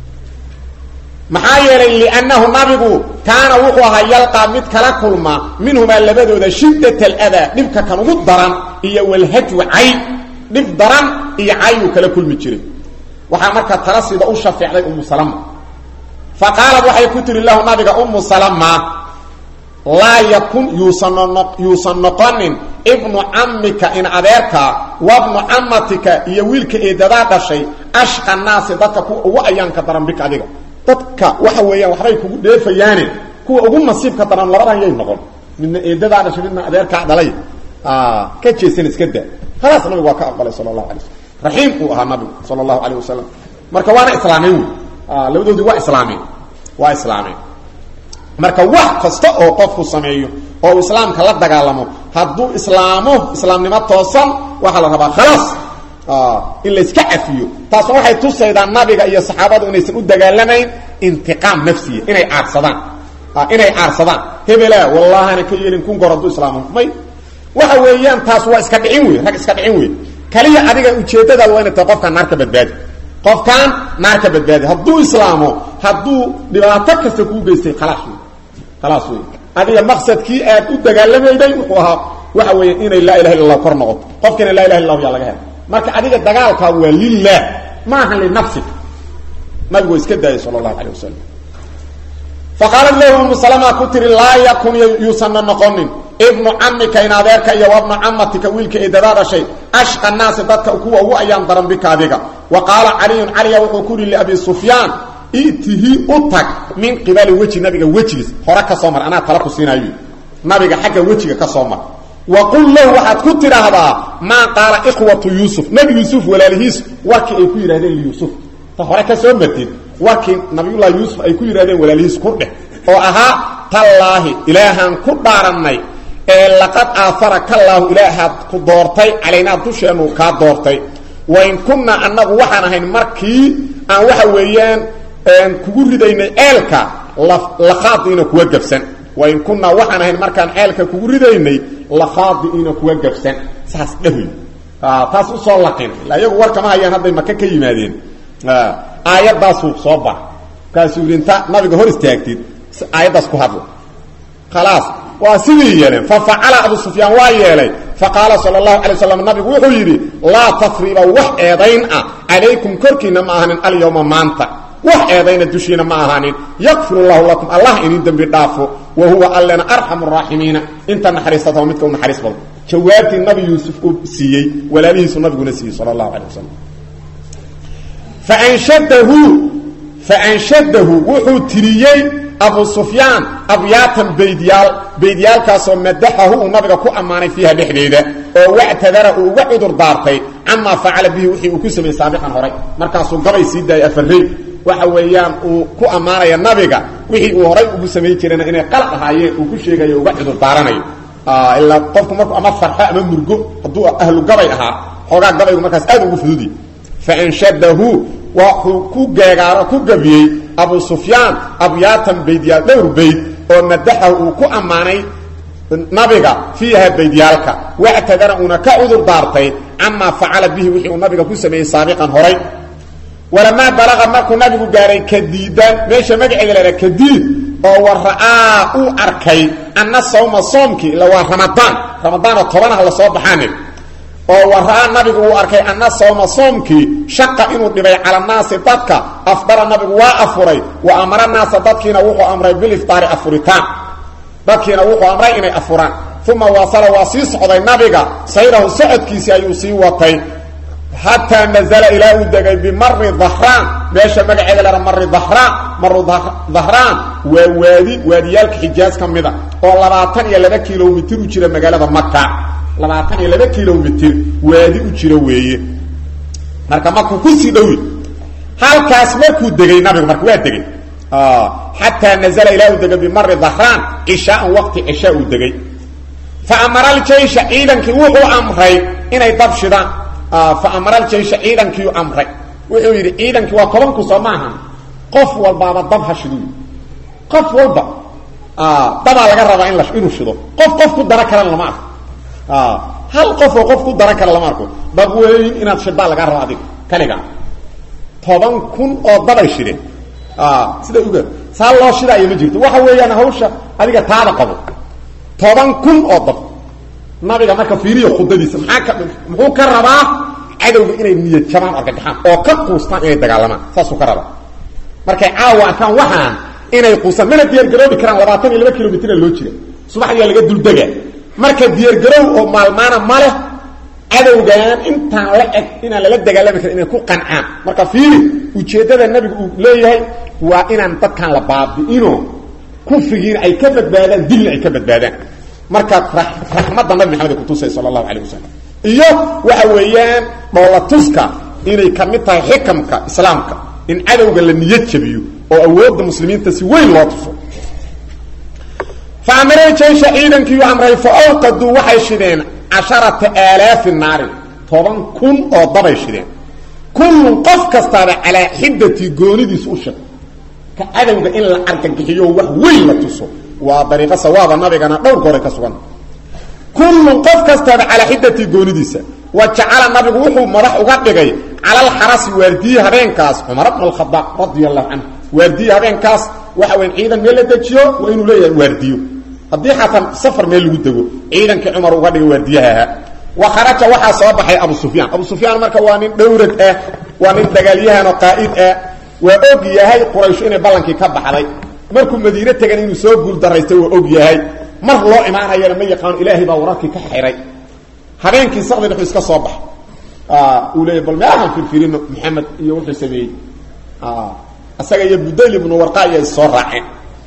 maxaa yeelay li'annahu nabigu kaana wuxuu ahaa yalqa mid kala kulma minhuma labadooda shiddatal ada dhibka kan ugu daran iyo walhajw ay dhib daran iyo ay kala kulmi jiray waxa marka tala sida u shafiicday ummu salama faqalat waxay ku tiri lahu nabiga ummu salama la yakun yusanna yusannaqan ibnu ammika in adeerka wa ibnu ammatika iyo wiilka eedada dhashay ashqa naas dadka ku ugu ayaanka daran bika adiga dadka waxa weeyaan waxbay kugu dheefayaan kuwa ugu nasiibka daran labadan yay noqon midna eedada dhashay midna adeerka dhalay ah ka jeesan iska daa خلاص nabigu waa ka aqbalay sallallahu alayhi wasallam rahiim uu ahaa nabigu sallallahu alayhi wasallam marka waana islaamay ah labadoodii waa islaamay waa islaamay marka wax kasta oo qofku sameeyo oo islaamka la dagaalamo haduu islaamo islaamnimo toosan waxa la rabaa خلاص ah in la iska afiyo taas waxay tusaydaa nabiga iyo saxaabadu inaysan u dagaalamayn intiqaam nafsi inay aarsadaan ah inay aarsadaan hebela wallahi ana ka yeelin kun goradu islaamo may waxa weeyaan taas waa iska dhicin weey rag iska dhicin weey kaliya adiga ujeedada waa inay qofka naarka badbaadi qofkan naarka badbaadi haduu islaamo haduu dhibaato kasta ku geystay khalaas khalaas weey adiga maqsadkii aad u dagaalamayday wuxuu ahaa waxa weeye inay laa ilaha illa allah kor noqoto qofkina laa ilaha illa allah yaa laga helo marka adiga dagaalka waa lillah ma aha li nafsik nabigu iska daayay sallallahu alayhi wasallam faqala lahu musallama kutri la yakun yusanna naqonin ibnu ammika in adeerka iyo ibnu ammatika wiilka idadaada shay ashqa naas dadka kuwa ugu ayaan daran bikaadiga wa qala ali ali wuxuu ku li abi sufyan itihi utak min qibali waji nabiga wajigiis hore ka soo mar ana tala ku siinayo nabiga xagga wajiga ka soo mar wa qul lahu waxaad ku tiraahdaa ma qala ikhwatu yusuf nabi yusuf walaalihis warkii ay ku yiraahdeen yusuf ta hore ka soo martid warkii nabiyullah yusuf ay ku yiraahdeen walaalihis kordhe oo aha tallaahi ilaahan ku dhaaranay ee laqad aafaraka allah ilaahad ku doortay caleena dusheenu ka doortay wa in kunna annagu waxaan ahayn markii aan waxa weeyaan aan kugu ridaynay eelka la qaadina kuwa gabsan wa in kunna waxaan ahayn markaan eelka kugu ridaynay la qaadina kuwa gabsan saas dhawi ah taas u soo laqin la iyagu war kama hayaan haday maka ka yimaadeen ah aayadaas uu soo baa kaasuulinta nabiga hor istaagtid aayadaas ku hadlo خلاص واسيدي يلين ففعل ابو سفيان وايلي فقال صلى الله عليه وسلم النبي وحو يري لا تثريب وحيدين عليكم كركنا ما هن اليوم مانتا وحيدين دشينا ما هن يغفر الله لكم الله ان ذنب دافو وهو لنا ارحم الراحمين انت نحرسته ومتكم نحرس بل جوابت النبي يوسف سيي ولا ليه النبي نسي صلى الله عليه وسلم فانشده فانشده وحو تريي ابو سفيان ابياتا بيديال بيديال كاسو مدحه النبي كو اماني فيها دخديده او واعتذر او وعذر دارتي اما فعل به وحي او كسمي سابقا هوري markaasuu gabay sii daay afaray waxa weeyaan uu ku amaanaya nabiga wixii uu horay ugu sameeyay jireen inay qalad ahaayeen uu ku sheegayo uga cudur daaranayo ah illa qofku markuu ama farxa ama murgo haduu ahlu gabay ahaa xogaa gabaygu markaas aad ugu fududi fa anshadahu wa ku gaagaaro ku gabiyay ابو سفيان ابياتا بيديا دور بيت او مدحه وكو اماني نبيغا فيها بيديالك واعتذر ان كعذر دارتي اما فعل به وحي النبي كو سمي سابقا هوري ولما بلغ مكو نبي غاري كديدان ماشي مغعيده لا كديد او ورا او اركي ان صوم صومك لو رمضان رمضان طبعا لا سو بخاني oo waraa nabigu uu arkay anna sooma soomki shaqa inuu dhibay cala naas dadka afdara nabigu waa afuray wa amara naas dadkiina wuxuu amray bil iftaar afuritaan dadkiina wuxuu amray inay afuraan thumma wasala wasi socday nabiga sayrahu sa'adkiisi ayuu sii watay hatta nazala ila udagay bi marri dhahran meesha magaceeda la marri dhahran marru dhahran waa waadi waadiyalka xijaaz kamida oo labaatan iyo laba kiiloomitir u jira magaalada makka labaatan iyo laba kiiloomitir waadi u jira weeye marka markuu ku sii dhawi halkaas markuu degay nabigu markuu waa degay ah hatta nazala ila udagay bi marri dhahran isha waqti isha u degay fa amara al-jaysh iidanki wuxuu amray inay dabshidaan fa amara al-jaysh iidanki uu amray wuxuu yiri iidanki waa toban ku Soomaha qof walba dab hashidu qof walba ah daba laga rabaa in la inuu shido qof qof ku dara kala lama ah hal qof oo qof ku dara kala lama arko dab weyn inaad shida laga rabo adig kaliga toban kun oo dabay shideen ah sida uga saal loo shidayo ma jirto waxa weeyaan hawsha adiga taada qabo toban kun oo dab nabiga marka fiiriyo khudadiisa maxaa ka muxuu ka rabaa cadawga inay niyad jabaan argagaxaan oo ka quustaan inay dagaalamaan saasuu ka rabaa markay caawa kan waxaan inay quustaan mana diyaar garoobi karaan labaatan iyo laba kiiloomitir loo jira subaxdii laga dul daga marka diyaar garow oo maalmaana male cadawgan intaan la eg inaan la dagaalami karin inay ku qancaan marka fiiri ujeedada nabigu uu leeyahay waa inaan dadkan la baabi'ino kufrigiina ay ka badbaadaan dilna ay ka badbaadaan marka rahmadda nabi maxamed ku tusay sallallahu alayhi wasallam iyo waxa weeyaan dowlatuska inay kamid tahay xikamka islaamka in cadawga la niyad jabiyo oo awoodda muslimiinta si weyn loo tuso فأمر الجيش عيدن كيو أمره فأوقدوا وحي شدين عشرة آلاف النار طبعا كن أو ضبي شدين كل قف كستار على حدة قوني دي سوشن كأدو إن الأركن كيو وحوين لتسو وطريقة سوابا النبي كان دور كوريكا سوان كل قف كستار على حدة قوني دي سا وجعل النبي وحو مرح وقبقي على الحرس وارديه هبين كاس عمر بن الخطاب رضي الله عنه وارديه هبين كاس waxa weyn ciidan meel la dajiyo waa inuu leeyahay waardiyo haddii xataa safar meel lagu dego ciidankii cumar uga dhigay waadiyaha wa kharaja waxaa soo baxay abu sufyaan abu sufyaan marka waa nin dhowrad ah waa nin dagaalyahan oo qaa'id ah waa og yahay quraysh inay ballankii ka baxday markuu madiina tagan inuu soo guul daraystay waa og yahay mar loo imaanayana ma yaqaan ilaahay baa wararkii ka xiray habeenkii saqdi wuxuu iska soo bax ah uu leeyahay bal meelahan firfirino maxamed iyo wuxuu sameeyay ah asaga iyo budayl ibn warqa ay soo raaceen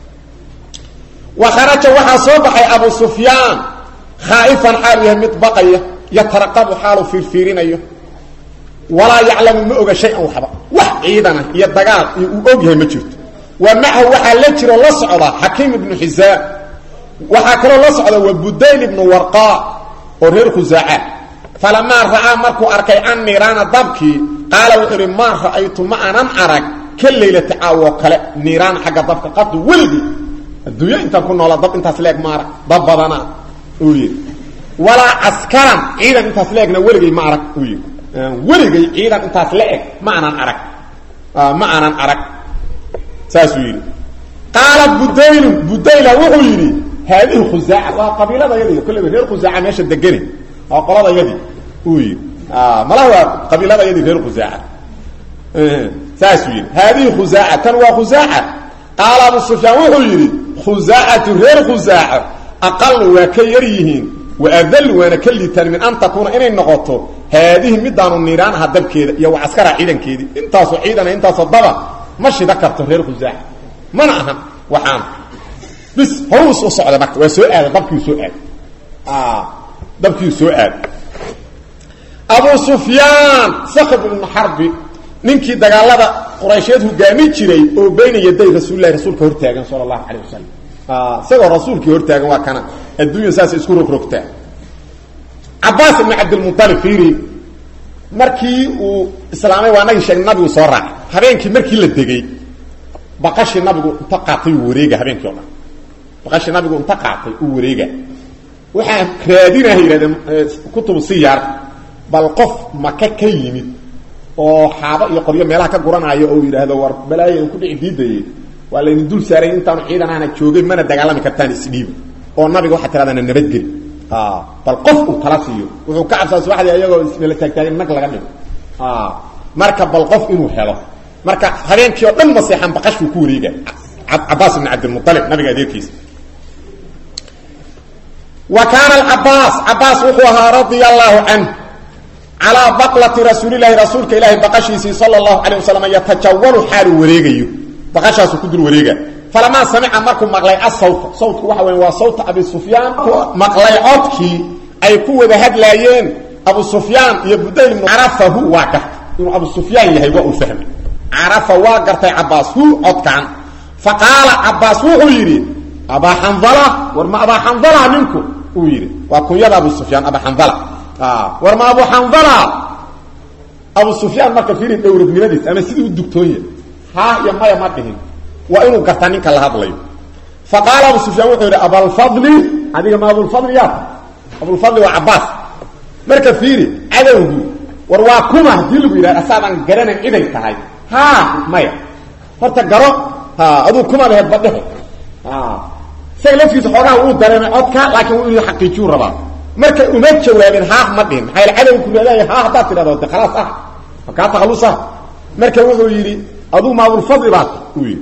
wa kharaja waxa soo baxay abu sufyaan khaifan xaal yahmid baqaya yatarqab halu firfirinayo wala ya'lamu ma oga shay an waxba wax ciidana iyo dagaal uu og yahay ma jirto wa ma'a waxa la jiro la socda hakim ibn hizam waxa kale la socda wa budayl ibn warqa oo reer khuzaa'a falama ra'a marku arkay an nirana dabki qala wa ma ra'aytu ma anan arag kaleelata awo kale niran xaga dabka qad walidi adduunya inta ku noolaa dab intaas leeg maara dab badana ooyee wala askaran ciidan intaas leegna waligay ma arag ooyee waligay ciidan intaas leeg ma aanan arag ma aanan arag saasu yiri qala budayl budayl wuxuu yiri هذه خزاعة وقبيلة يدي كل غير خزاعة ماشي دغني او قلده يدي اوي اه ملها قبيلة يدي غير خزاعة اه ساسوين هذه خزاعة تنوى خزاعة قال ابو سفيان وحيري خزاعة غير خزاعة اقل وكيريهين واذل وانا كليتان من ان تكون ان النقطه هذه ميدان النيران هدبكيده يا عسكر عيدنكيدي انت سو عيدنا انت صدبا ماشي ذكرت غير خزاعة منعها وحام بس هو سو صعد مكه وسؤال دبكي سؤال اه دبكي سؤال ابو سفيان صخب بن حرب ninkii dagaalada quraysheed hogaami jiray oo been yaday rasuulullaahi rasuulka hortaagan sallallahu alayhi wasallam ah sidoo rasuulkii hortaagan waa kana adduunyo saas isku rogrogta Abbas ibn Abdul Muttalib fiiri markii uu islaamay waa naga sheeg nabigu soo raac habeenkii markii la degay baqashi nabigu inta qaatay wareega habeenkii oo dhan baqashi nabigu inta qaatay uu wareega waxa raadinahay yiraahdeen kutub siyar bal qof maka ka yimid oo xaaba iyo qoryo meelaha ka guranaayo oo yiraahdo war balaayo ku dhici diiday wala in dul saaray intaan ciidan aan joogay mana dagaalami kartaan isdhiib oo nabiga waxa tiraadana nabadgel ah bal qof uu talasiyo wuxuu ka cabsan subaxdii ayagoo isla taagtaagan nag laga dhigo ah marka bal qof inuu helo marka habeenkii oo dhan maseexan baqashku ku wareega Abbas ibn Abdul Muttalib nabiga adeerkiis wa kana al-Abbas Abbas wuxuu radiyallahu anhu على بقلة رسول الله رسولك إلهي بقشيسي صلى الله عليه وسلم يتجول حال وريغيو بقشاس كدر وريغا فلما سمع مركم مقلي الصوت صوت وحوين وصوت أبي سفيان مقلي عطكي أي قوة هاد لايين أبو سفيان يبدأ من عرفه واقع أبو سفيان يهي وقو فهم عرف واقع عباس هو عطكان فقال عباس هو يري أبا حنظلة ورما أبا حنظلة منكم هو يري وقل يد أبو سفيان أبا حنظلة اه ورما ابو حنظله ابو سفيان ما كفيري دورد ميلاديس انا سيدي الدكتوريه ها يا ما يا ما دهين وانه قرتانين كلا هادليو فقال ابو سفيان وحير ابو الفضل هذه ما ابو الفضل يا ابو الفضل وعباس مركه فيري عدوه ورواكما ديلو الى اسابان غران ايدي تahay ها مايا فرت غرو ها ادو كما له بدخ ها سيلفيس xogaa uu dareemay codka laakiin uu xaqiijiyo rabaa marka uma jawaabin haa ma dhin hayl calaw ku leeyahay haa hada tiraado khalaas ah ka taxalusa marka wuxuu yiri adu ma abul fadl baad u yiri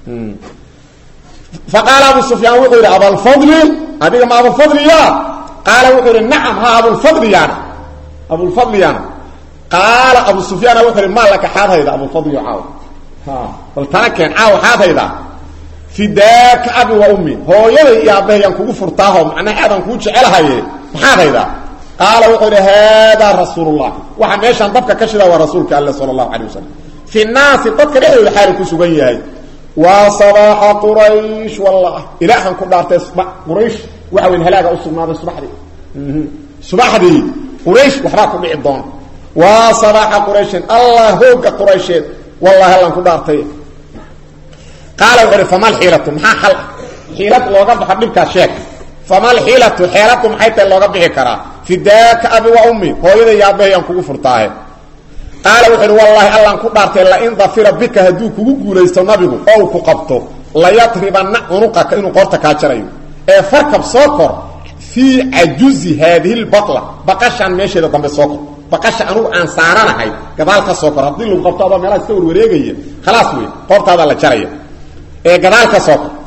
faqala abu sufyan wuxuu yiri abul fadl adiga ma abul fadl ya qala wuxuu yiri na'am ha abul fadl ya abul fadl ya qala abu sufyan wuxuu yiri malaka hadayda abul fadl ya ha bal tarakan aaw hadayda fidaak abi wa ummi hooyada iyo abayan kugu furtaaho macna aadan ku jecelahay هذا قال وحده هذا رسول الله waxa meeshan dabka ka shida waa rasuulka Allah sallallahu alayhi wasallam fi الناس dadka ay xaal ku sugan yahay wa sabah quraish wallah ilaahan ku dhaartay quraish waxa weyn halaaga u sugnaaday subaxdii subaxdii quraish waxa ku dhici doon wa sabah quraish Allah hooga quraish wallahi Allah ku dhaartay qala wa famal hilatu ma hal hilat looga baxay dhibka sheek فما الحيلة حيلتهم حيث اللغة به كرا فداك أبي وأمي هو إذا يابه ينكو فرطاه قال وحر والله الله كبارت إلا إن ظفر بك هدوك وقول يستنبه أو كقبته لا يطربن عنقك إنه قرتك أجريه ee farkab soo kor fii cajuzi haadihi lbatla baqashaan meesheeda dambe soo kor baqasha anugu aan saaranahay gadaal ka soo kor haddii lagu qabto adoo meelaha iska warwareegaya khalaas wey qoortaadaa la jaraya ee gadaal ka soo kor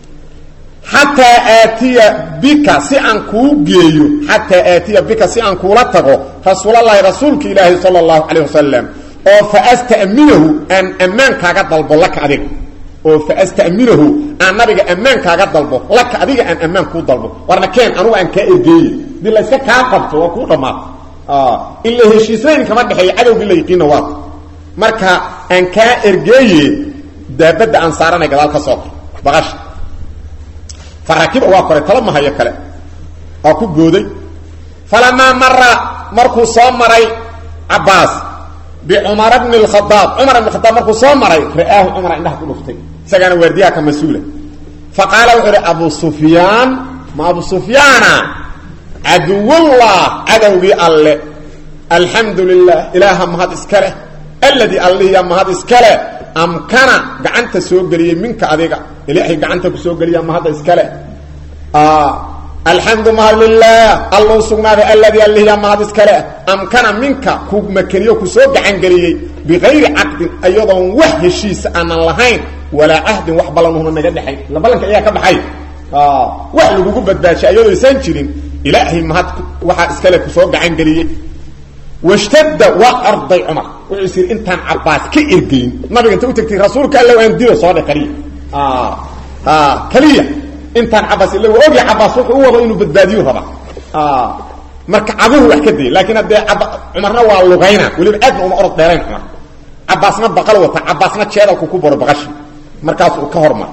xataa aatiya bika si aan kuu geeyo xataa aatiya bika si aan kuula tago rasuulallaahi rasuulka ilaahi sala allahu calayh wasalam oo fa asta'minahu aan ammaankaaga dalbo laka adiga oo fa asta'minahu aan nabiga ammaankaaga dalbo laka adiga aan ammaan kuu dalbo warna keen anugu aan kaa ergeeye dii la yska kaa qabto waa kuu dhammaata ila heshiisnayn kama dhexeeyo cadowgii la yiqiina waata marka aan kaa ergeeye daabadda aan saaranay gadaal ka soo kor baqasha farakiba waa koray tala mahayo kale oo ku gooday falamaa mara markuu soo maray cabbaas bicumar bni lkhadaab cumar ibn khadaab markuu soo maray ra'aahu cumara indhaha ku dhuftay isagaana waardiyaha ka mas-uula fa qaala wuxuu uhi abu sufyaan ma abu sufyaana caduwullah cadowgii alle alxamdu lilah ilaaha mahad iska leh alladii allihiya mahad iska leh amkana gacanta soo geliyey minka adiga ilaahay gacanta ku soo geliya mahadda iska leh alxamdu mahad lilah alluu sugnaaday alladii allihiya mahad iska leh amkana minka ku makaniyo ku soo gacan geliyey bikayri caqdin iyadoon wax heshiisa aanan lahayn walaa cahdin wax ballanuhuna naga dhexay la ballanka ayaa ka baxay wax lagugu badbaashay iyadoo aysan jirin ilaahay mahad waxaa iska leh ku soo gacan geliyey washtadda waa arday cumar wuxuu is yidhi intaan cabbaas ka ergeyn nabiga inta u tagtay rasuulka alla aan dilo soo dhe kaliya kaliya intaan cabbaas illa waa ogya cabbaas wuxuu u wado inuu badbaadiyo raba marka cabuhu wax ka dayay laakiin haddee cumarna waa lugayna weliba aadna uma orod dheerayn cumar cabbaasna baqal wata cabbaasna jeedalku ku baro baqashi markaas uu ka hormar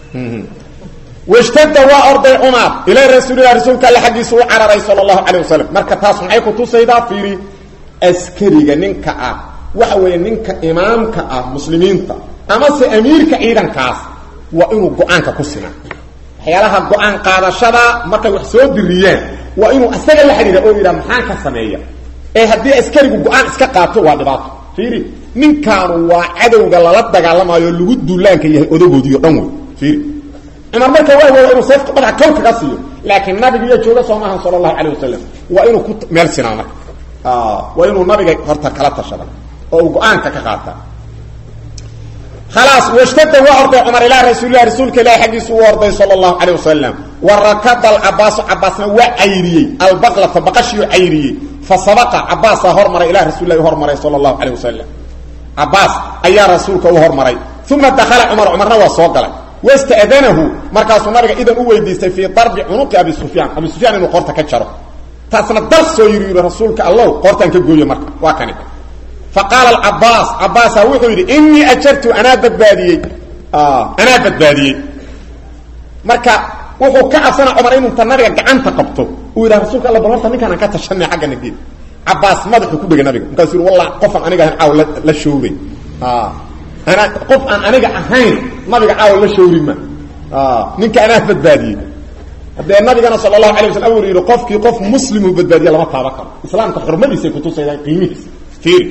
washtadda waa orday cumar ilaa rasuulilah rasuulka alla xaggiisa u cararay sala allahu calayh wasalam marka taas maxay ku tusaydaa fiiri askariga ninka ah waxa weeye ninka imaamka ah muslimiinta ama se amiirka ciidankaas waa inuu go-aanka ku sinaa waxyaalaha go-aan qaadashada markay wax soo diriyaan waa inuu asaga la xidhiira oo yidhaha maxaan ka sameeya ee haddii askarigu go-aan iska qaato waa dhibaato fiiri ninkaanu waa cadowga lala dagaalamayo lagu duulaanka yahay odagoodiiyo dhan wey fiiri cumar marka waa waa inuu seefta madaxa kow kaga siiyo laakiin nabiga iyo jooga soo maahan sala allahu calayh wasalam waa inuu ku meel sinaa marka waa inuu nabiga horta kala tashada oo uu go-aanka ka qaata khalaas washtadda waa orday cumar ilaa rasuulilah rasuulka ilahi xaggiisu u orday sala allahu calayh wasalam wa rakada alcabaasu cabbaasna waa cayriyey albaqlata baqashiyu cayriyey fa sabaqa cabbaasaa hormaray ilaa rasuulilahi u hormaray sala allahu calayh wasalam cabbaas ayaa rasuulka u hormaray uma dakhala cumar cumarna waa soo galay wasta'danahu markaasuu nabiga idan u weydiistay fii darbi cunuqi abi sufyaan abi sufyaan inuu qoorta ka jaro taasna dar soo yiri yiri rasuulka allow qoortaan ka gooyo marka waa kani fa qaala alcabbaas cabbaasa wuxuu yidhi innii ajartu anaa badbaadiyey anaa badbaadiyey marka wuxuu ka cabsana cumar inuu ta nabiga gacanta qabto uu yidhaha rasuulka alla bal horta ninkaan aan ka tashanay xagga nageed cabbaas madaxuu ku dhegay nabiga markaasuu yidhi wallah qof aan aniga ahayn caaw la showray ana qof aan aniga ahayn nabiga caaw la showri ma ninka anaa badbaadiyey haddee nabigana sala allahu alay waslam uu yidhi qofkii qof muslimu badbaadiya lama taaba karo islaamka xurmadiisay kutusaydaa qiimihiisa fiiri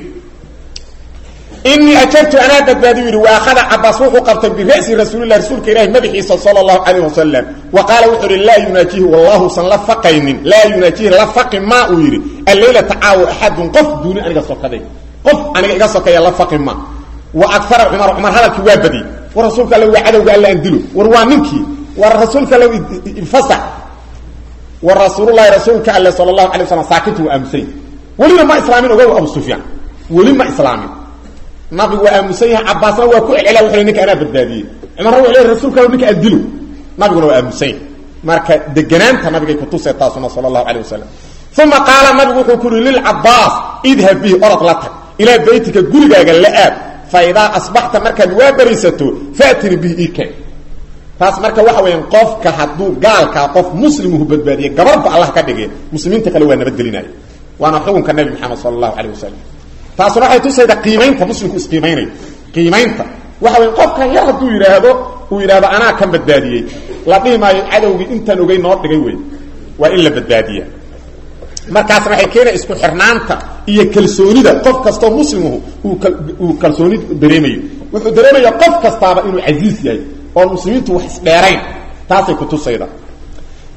innii ajartu anaa badbaadiyu yidhi wa akhada cabbaas wuxuu qabtay bira'si rasuulilah rasuulka ilahi madaxiisa sala allahu calayh wasalam wa qaala wuxuu yidhi laa yunaajihi wallahuusan la faqaynin laa yunaajihi la faqi maa uu yidhi alleylata caawo axadun qof duuni aniga sokaday qof aniga iga sokeeya la faqi ma wa agara cumar cumar hadalkii waa badiyey war rasuulka alle waa cadowga alla aan dilo war waa ninkii war rasuulka alle fasax war rasuulullahi rasuulka alle sala allahu alay wasalam saakitu waa aamusay weliba ma islaamin ogow abu sufyaan weli ma islaamin nabigu waa aamusan yahay cabbaasna waa ku celcela wuxuu ninka anaa badbaadiyey cumarna wuxuu leeyahay rasuulka alle ninka aan dilo nabiguna waa aamusan yahay marka deganaanta nabigay ku tusay taasuna sala allahu calayh wasalam uma qaala nabigu wuxuu ku yidhi lilcabbaas idhab bihi orod la tag ilaa beytika gurigaaga la aad faidaa asbaxta markaad waa barisato faatini bihi ike taas marka waxa weeyaan qofka hadduu gaalkaa qof muslimuhu badbaadiye gabarba allah ka dhigay muslimiinta kale waa nabadgelinaya waana xukunka nabi maxamed sala allahu calayh wasalam taasuna waxay tusayda qiimaynta muslimku isqiimaynayo qiimaynta waxa weya qofkan yar hadduu yidhaahdo uu yidhaahdo anaa kan badbaadiyey la dhihi maayo cadowgii intaan ogey noo dhigay wey waa in la badbaadiya markaasna waxay keenaya isku xirnaanta iyo kalsoonida qof kastoo muslimuhu uu kalsooni dareemayo wuxuu dareemaya qof kastaaba inuu casiis yahay oo muslimiintu wax isdheerayn taasay ku tusayda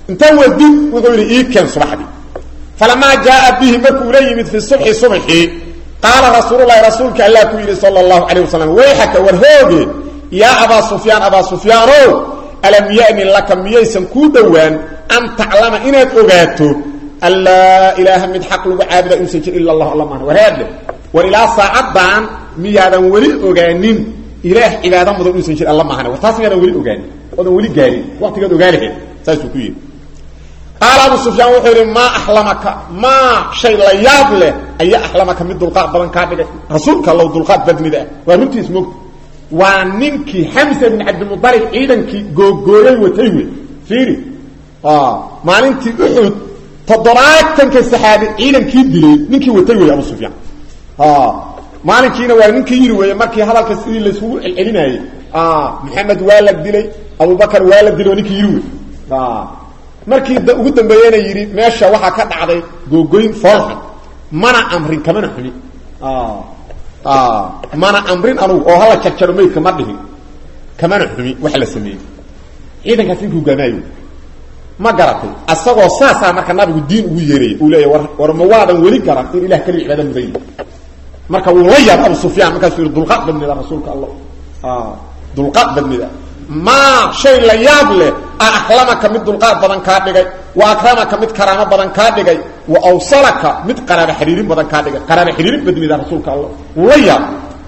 انت ودي وغير ايه كان صباحدي فلما جاء به مكو ليمد في الصبح صبحي قال رسول الله رسولك الله كويري صلى الله عليه وسلم ويحك ورهوغي يا أبا سفيان أبا سفيان ألم يأني لك ميسا كودوان أن تعلم إنك أغاتو ألا إله من حق لك عابد إنسان إلا الله الله معنى وهذا وإلى ساعدان ميادا ولي أغانين إله إبادا مدى إنسان الله معنى وتاسم يادا ولي أغانين وذا ولي قاري وقت قد أغاني سيسو كوير قال أبو سفيان وحيري ما أحلمك ما شيء لا يابله أي أحلمك من دلقاء بلن كابلة رسولك الله دلقاء بدني ده ورمتي اسمك واننكي حمزة بن عبد المطلب عيدنكي غوغوي وتيوي فيري اه مالنتي احد تضراك تنك السحابي عيدنكي دلي نكي وتيوي ابو سفيان اه مالنكينا واننكي يروي markii hadalka sidii la isugu celinayay ah maxamed waalad dilay abu bakar waalad dilay niki yiri ah markii ugu dambeeyay yiri meesha waxa ka dhacday googooyin foolxan mana amrin kamana xumi ah ah mana amrin anu oo hala jarjaro meedka ma dhihin kamana xumi waxa la sameeyay ciidanka fiinku ganaayo ma garatay asagoo saasa marka nabigu diin ugu yeeray uu leeyahay war war ma waadan wali garatay ilaah kaliya cibaada muday marka uu la yaab Abu Sufyaan marka soo dulqaad badnida rasuulka Allah ah dulqaad badnida ma shay la yaab leh ahlamaka mid dulqaad badan ka dhigay wa akramaka mid karaama badan ka dhigay wa awsalaka mid qaraaba xiriirin badan ka dhigay qaraaba xiriirin badnida rasuulka Allah la yaab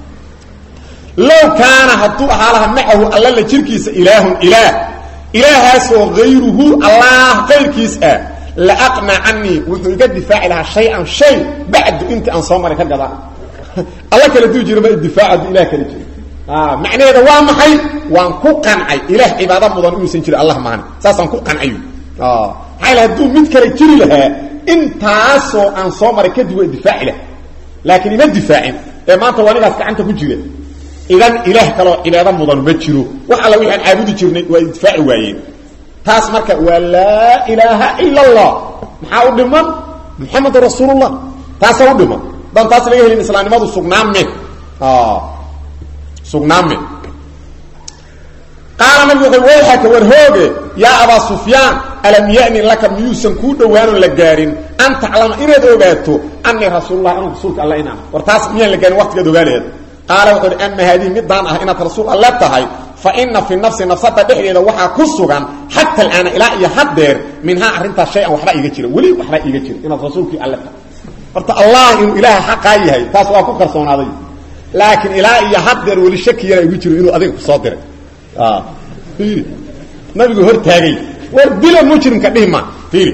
law kaana hadu ahalaha macahu alla la jirkiisa ilaahun ilaah ilaahaas oo غيره Allah qeyrkiisa la aqna anni wuxuu iga difaaci laha shay'an shay ba'd inta aan soo maray ka gada Allah kala duu jirba difaaca ilaah kala jiro ah macnaheedu waa maxay waan ku qancay ilaah cibaada mudan uu san jiro Allah maana saasan ku qancay ah hayla duu mid kala jiri laha intaasoo aan soo maray ka dib difaaci laha laakiin ina difaacin ee maanta wanigaas gacanta ku jira idan ilaah kala cibaada mudan ma jiro wax alla wixii aan caabudi jirnay waa difaaci waayeen taas marka wala ilaaha illa Allah maxaa u dhiman muhammad rasuulullah taas u dhiman dan taas laga helin islaamnimadu sugnaame ah sugnaame qaala nabi wayhaka warhooge ya aba sufyaan alam yaani laka miyusan ku dhawaano la gaarin an ta'lama inaad ogaato anni rasuulullah anu rasuulka Allah ina war taas miyaan la gaarin waqtiga ogaaleed qaala wuxuu amma hadii midaan ah inaad rasuul Allah tahay fa inna fi nafsi nafsata dhexdeeda waxa ku sugan hatta alana ila iyo hadeer minha arinta shay aan waxba iga jira wali waxba iga jira inaad rasuulkii Allah tahay horta Allah inuu ilaaha xaqaa yahay taas waa ku qarsoonaaday laakiin ilaa iyo hadeer wali shaki yara igu jiro inuu adiga ku soo diray ah fiiri nabigu hor taagay war bila mujrimka dhima fiiri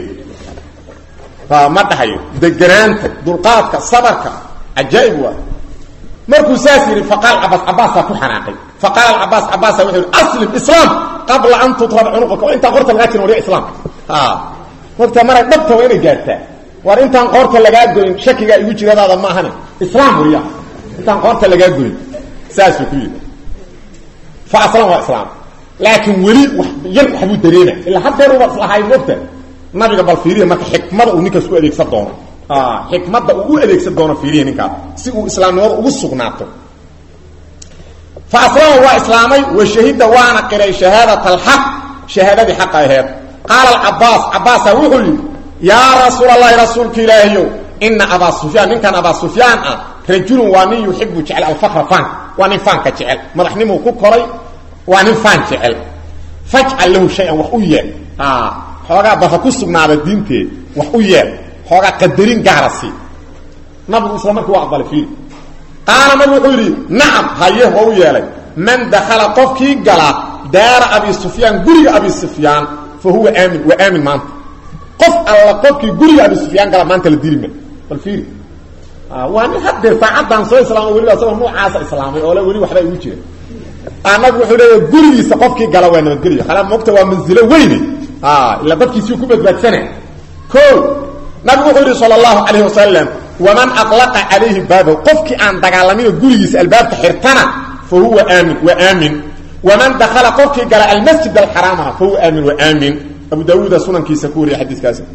ah ma dhahayo deganaanta dulqaadka sabarka ajaib waa markuu saasiri faqal abbas abbas ku xanaaqay faqal abbas abbas wuxuu aslim islam qabla an tutrab unuqaka inta qorta laga jiro wali islam ah waqti mara dhabta way gaartaa war intaan qorta laga goyn shakiga igu jiradaada ma ahana islaam wariya intaan qorta laga goyn saas ku yiri fa aslam wa islam laakiin wali wax yar waxbu dareena illa hadeer uu islahay waqti nabiga bal fiiriye marka xikmada uu ninkaas ku adeegsan doono ah xikmada uu u adeegsan doono fiiriye ninka si uu islaamnimada ugu sugnaato fa aslam wa islamay wa shahida wa ana qiray shahadata al-haq shahadati haqqaha qala al-abbas abbas wuxuu يا رسول الله رسولك إلهي إن أبا سفيان إن كان أبا سفيان رجل واني يحب جعل الفخر فان واني فان كجعل مدحنمو كوكوري واني فان جعل فاجعل له شيئا وحويا آه حوغا بفاكسبنا على دينتي وحويا حوغا قدرين قارسي نبي إسلامك وأفضل فيه قال من يقولي نعم هايه وحويا لك من دخل قفكي قلا دار أبي سفيان قري أبي سفيان فهو آمن وآمن مانت قف الله قفكي قري أبي سفيان قال ما أنت لديري بالفيري آه وانا حد ساعدان سوى إسلام ولي سوى مو عاصة إسلامي ولا ولي وحدا يوجه أنا بقول له قري سقفكي قال وين قري خلاص مكتوى منزله ويني آه إلا بدك يسيو كبت بعد سنة كل نبي صلى الله عليه وسلم ومن أطلق عليه بابه قفكي أن دقالمين قري الباب تحرتنا فهو آمن وآمن ومن دخل قفكي قال المسجد الحرام فهو آمن وآمن أبو داود سنن كي سكوري حديث كاسم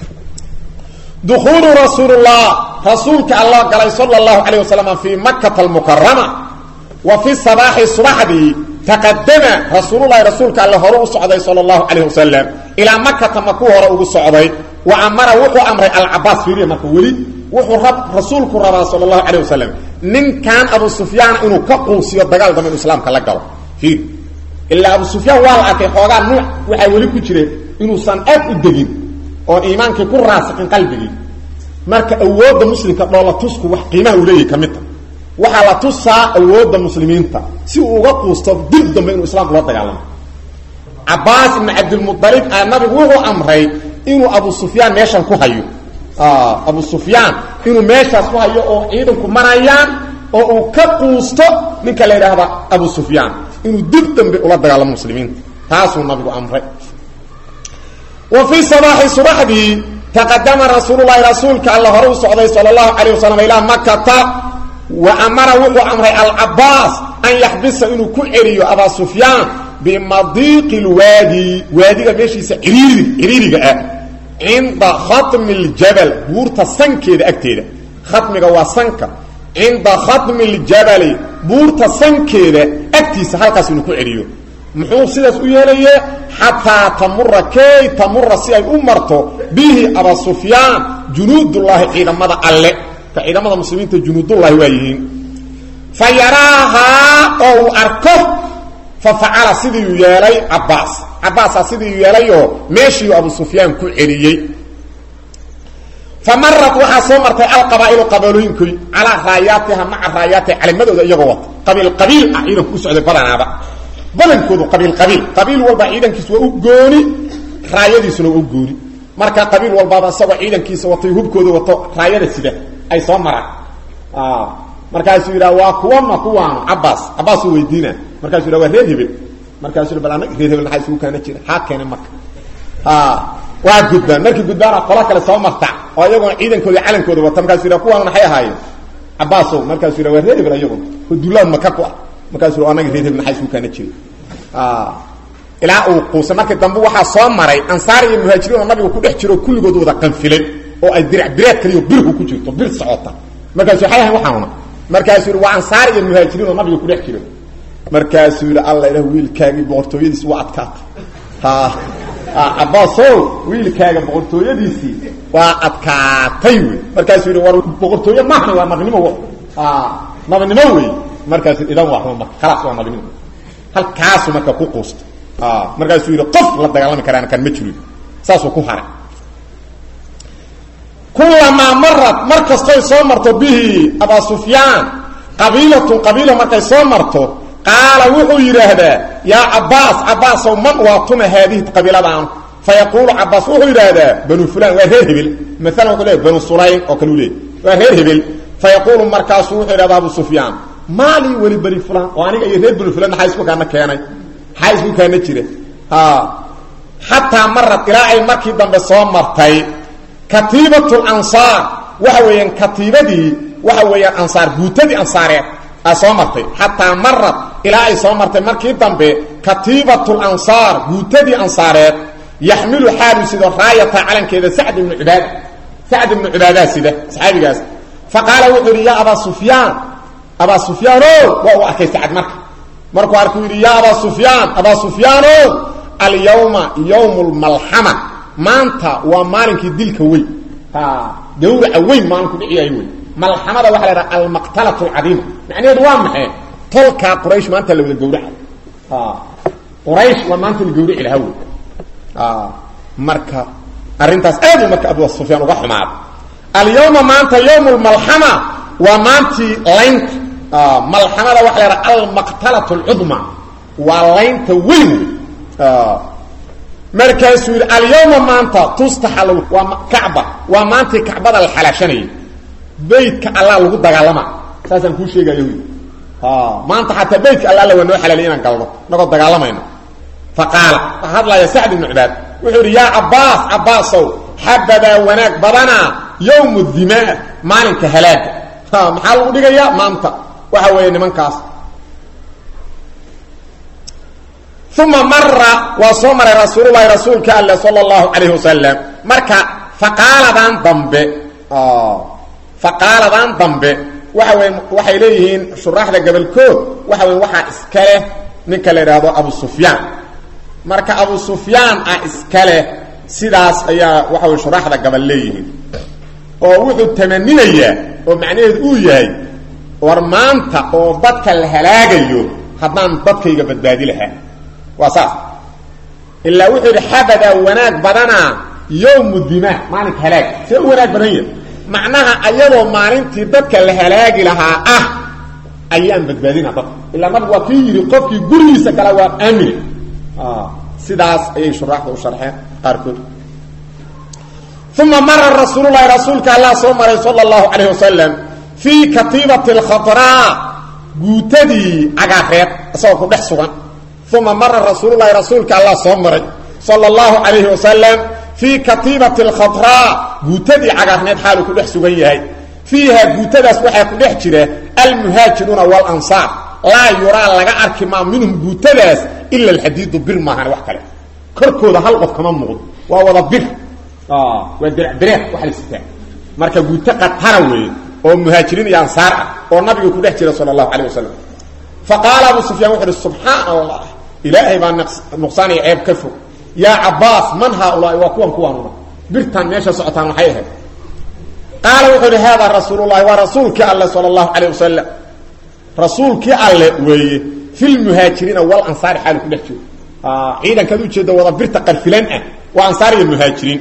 دخول رسول الله رسولك الله قال صلى الله عليه وسلم في مكة المكرمة وفي الصباح الصباح دي taqaddama rasuulullaahi rasuulka alle hore u socday sala allahu calayhi wasalam ilaa makata maku hore ugu socday wa amara wuxuu amray alcabaas fiiriya marka weli wuxuu rab rasuulku rabaa sala allahu calayh wasalam ninkan abu sufyaan inuu ka quusiyo dagaal dambe inuu islaamka la galo fiir ilaa abu sufyaan waa la arkay xoogaa nuuc waxaa weli ku jira inuusan aad u degin oon iimaankii ku raasiqin qalbigii marka awoodda muslimka dhoola tusku wax qiimaha uu leeyahay ka mid ta waxaa la tusaa awoodda muslimiinta si uu uga quusto dib dambe inuu islaamku la dagaalamo cabaas ibn cabdilmualib aa nabigu wuxuu amray inuu abu sufyaan meeshan ku hayo abu sufyaan inuu meeshaas ku hayo oo ciidanku marayaan oo uu ka quusto ninka la yidhaahda abu sufyaan inuu dib dambe ula dagaalamo muslimiinta taasuu nabigu amray wa fii sabaaxi subaxdii taqadama rasuululahi rasuulka alla hore u socday sala allahu calayh wasalam ilaa makata wa amara wuxuu amray alcabaas an yaxbisa inuu ku celiyo abaa sufyaan bimadiiqi lwaadi waadiga meeshiisa ciriiri ciriiriga ah cinda khatmi ljabal buurta sankeeda agteeda khatmiga waa sanka cinda khatmi ljabali buurta sankeeda agtiisa halkaas inuu ku celiyo muxuu sidaas u yeelaye xataa tamura kay tamura si ay u marto bihi aba sufyaan junuudullaahi ciidamada alle ka ciidamada muslimiinta junuudullaahi waa yihiin fa yaraahaa oo uu arko fa facala sidii uu yeelay cabaas cabaasaa sidii uu yeelayoo meeshii abu sufyaan ku celiyey fa marat waxaa soo martay alqabaa'ilu qabalooyinkoy calaa raayaatiha maca raayaatiha calamadooda iyagoo wata qabiil qabiil ah ciidanku u socday badanaaba badankoodu qabiil qabiil qabiil walba ciidankiisu waa u gooni raayadiisuna waa u gooni marka qabiil walbaaba isagoo ciidankiisa watay hubkooda wato raayada sida ay soo maraan markaasuu yidhaha waa kuwama kuwaanu cabaas cabaasuu weydiina markaasuu yidhaha waa reer hebel markaasuu yidha bal anag reer hebel maxaa isugu kaana jira xaa keene marka waa gudbaan markii gudbaana qola kale soo marta oo iyagoona ciidankooda calankooda wata markaasuu yidhaha kuwaan maxay ahaayeen cabaasow markaasuu yidhaha waa reer hebel iyaguna hudulaan maka ku ah markaasuu yidha anagi reer hebel maxaa isugu kaana jira ilaa uu quusa markii dambe waxaa soo maray ansaar iyo muhaajiriin oo nabiga ku dhex jiro kulligood wada qanfilen oo ay dirac bireed kaliyo birku ku jirto bir socota markaasuu waxay ahayn waxaana markaasuu yidhi waa ansaar iyo muhaajiriin oo nabiga ku dhex jiro markaasuu yidhi alla ilaah wiilkaagii boqortooyadiisi waa adkaatay ha cabaasow wiilkaaga boqortooyadiisii waa adkaatay wey markaasuu yidhi war boqortooye maahna waa nabinimo nabinimo wey markaasuu idan waa marka khalaas waa nabinimo halkaasuu marka ku quusta markaasuu yidhi qof la dagaalami karaan kan ma jiro saasuu ku haray kulamaa marat mar kastoy soo marto bihi abaa sufyaan qabiilatun qabiila markay soo marto qaala wuxuu yidhaahdaa yaa cabaas cabaasow man waa tuma haadihi qabiiladaan fayaquulu cabaas wuxuu yidhaahdaa banu fulan waa reer hebel maalan wuxuu leeyahy banu sulaym oo kale u leeyay waa reer hebel fayaquulu markaasuu wuxuu yidhahdaa abu sufyaan maalii weli bani fulan oo aniga iyo reer banu fulan maxaa isku kaana keenay maxaa isku kaana jira xataa marad ilaa ay markii dambe soo martay katiibatu lansaar waxa weeyaan katiibadii waxa weeyaan ansaar guutadii ansaareed aa soo martay xataa marad ilaa ay soo martay markii dambe katiibatu lansaar guutadii ansaareed yaxmilu xaalu sido raayata calankeeda sacd ibnu cibaada sacd ibnu cibaadaa sida saxaabigaas fa qaala wuxuu yidhi yaa abaa sufyaan abaa sufyaano waa uu arkay sacd marka markuu arkuu yidhi yaa abaa sufyaan abaa sufyaano alyawma yawmu lmalxama maanta waa maalinkii dilka weyn gawraca weyn maalinku dhiciyaay wey malxamada waxa la yidhaha almaqtalatu alcadiima macnaheedu waa maxay tolkaa quraysh maanta la wada gawraca quraysh waa maanta la gawrici lahaa wey marka arrintaas aad u marka abu sufyaan uga xumaada alyawma maanta yawmu lmalxama waa maantii laynta malxamada waxa la yidhaha almaqtalatu alcudma waa laynta weyn wey markaasuu yidhi alyawma maanta tustaxal waa kacba waa maantii kacbada la xalaashanayay beytka allah lagu dagaalama saasaan kuu sheegayo wy maanta xataa beytka alla alla waa noo xalaaliy inaan galno inagoo dagaalamayno fa qaala waxaa hadlaya sacd ibnu cibaad wuxuu yidhi yaa cabaas cabaasow xabadaa wanaag badanaa yawmu dimaa maalinka halaaga maxaa lagu dhigayaa maanta waxa weeye nimankaas uma mara waa soo maray rasuululahi rasuulka alle sala allahu calayhi wasalam marka faqaaladan dambe faqaaladan dambe waxa weya waxay leeyihiin shuraaxda gobolkood waxa weya waxaa iska leh ninka la yiraahdo Abu Sufyaan marka Abu Sufyaan ah iskale sidaas ayaa waxa uu sharaxda gabal leeyihiin oo wuxuu tamaninayaa oo macnaheedu uu yahay war maanta oo dadka la halaagayo haddaan dadkayga badbaadi lahaa waa saas ilaa wuxuu yidhi xabada wanaag badana yowmu dimaa maalinka halaag see u wanaag badan yahay macnaha ayadoo maalintii dadka la halaagi lahaa ah ayaan badbaadina dadka ilaa nabigu waa kii yidhi qofkii gurigiisa gala waa aamin sidaas ayay shuraaxda u sharxeen qaarkood uma mara rasuululahi rasuulka allah soo maray sala allahu calayhi wasalam fii katiibati alkhadraa guutadii cagaareed isagoo ku dhex sugan uma mara rasuululahi rasuulka allah soo maray sala allahu calayhi wasalam fii katiibati alkhadraa guutadii cagaarneed xaaluu ku dhex sugan yahay fiiha guutadaas waxaa ku dhex jira almuhaajiruuna waalansaar laa yuraa laga arki maa minhum guutadaas ila alxadiidu bir maahan wax kale korkooda hal qof kama muuqdo waa wada bir waa diracdireed wax la sitaa marka guuto qatara weeye oo muhaajiriin iyo ansaar ah oo nabiga ku dhex jira sala allahu calayh wasalam faqaala abu sufyaan wuxu uhi subxaana allah ilaahay baa nuqsaan iyo ceeb ka fog yaa cabbaas man haaulaai waa kuwan kuwaanuna birtaan meesha socotaan maxay ahayd qaala wuxuu ihi haadaa rasuulullahi waa rasuulkii alle sala allahu calayh wasalam rasuulkii alle weeye fi lmuhaajiriina walansaari xaalu ku dhex jiro ciidankaad ujeedda wada birta qarfilan ah waa ansaar iyo muhaajiriin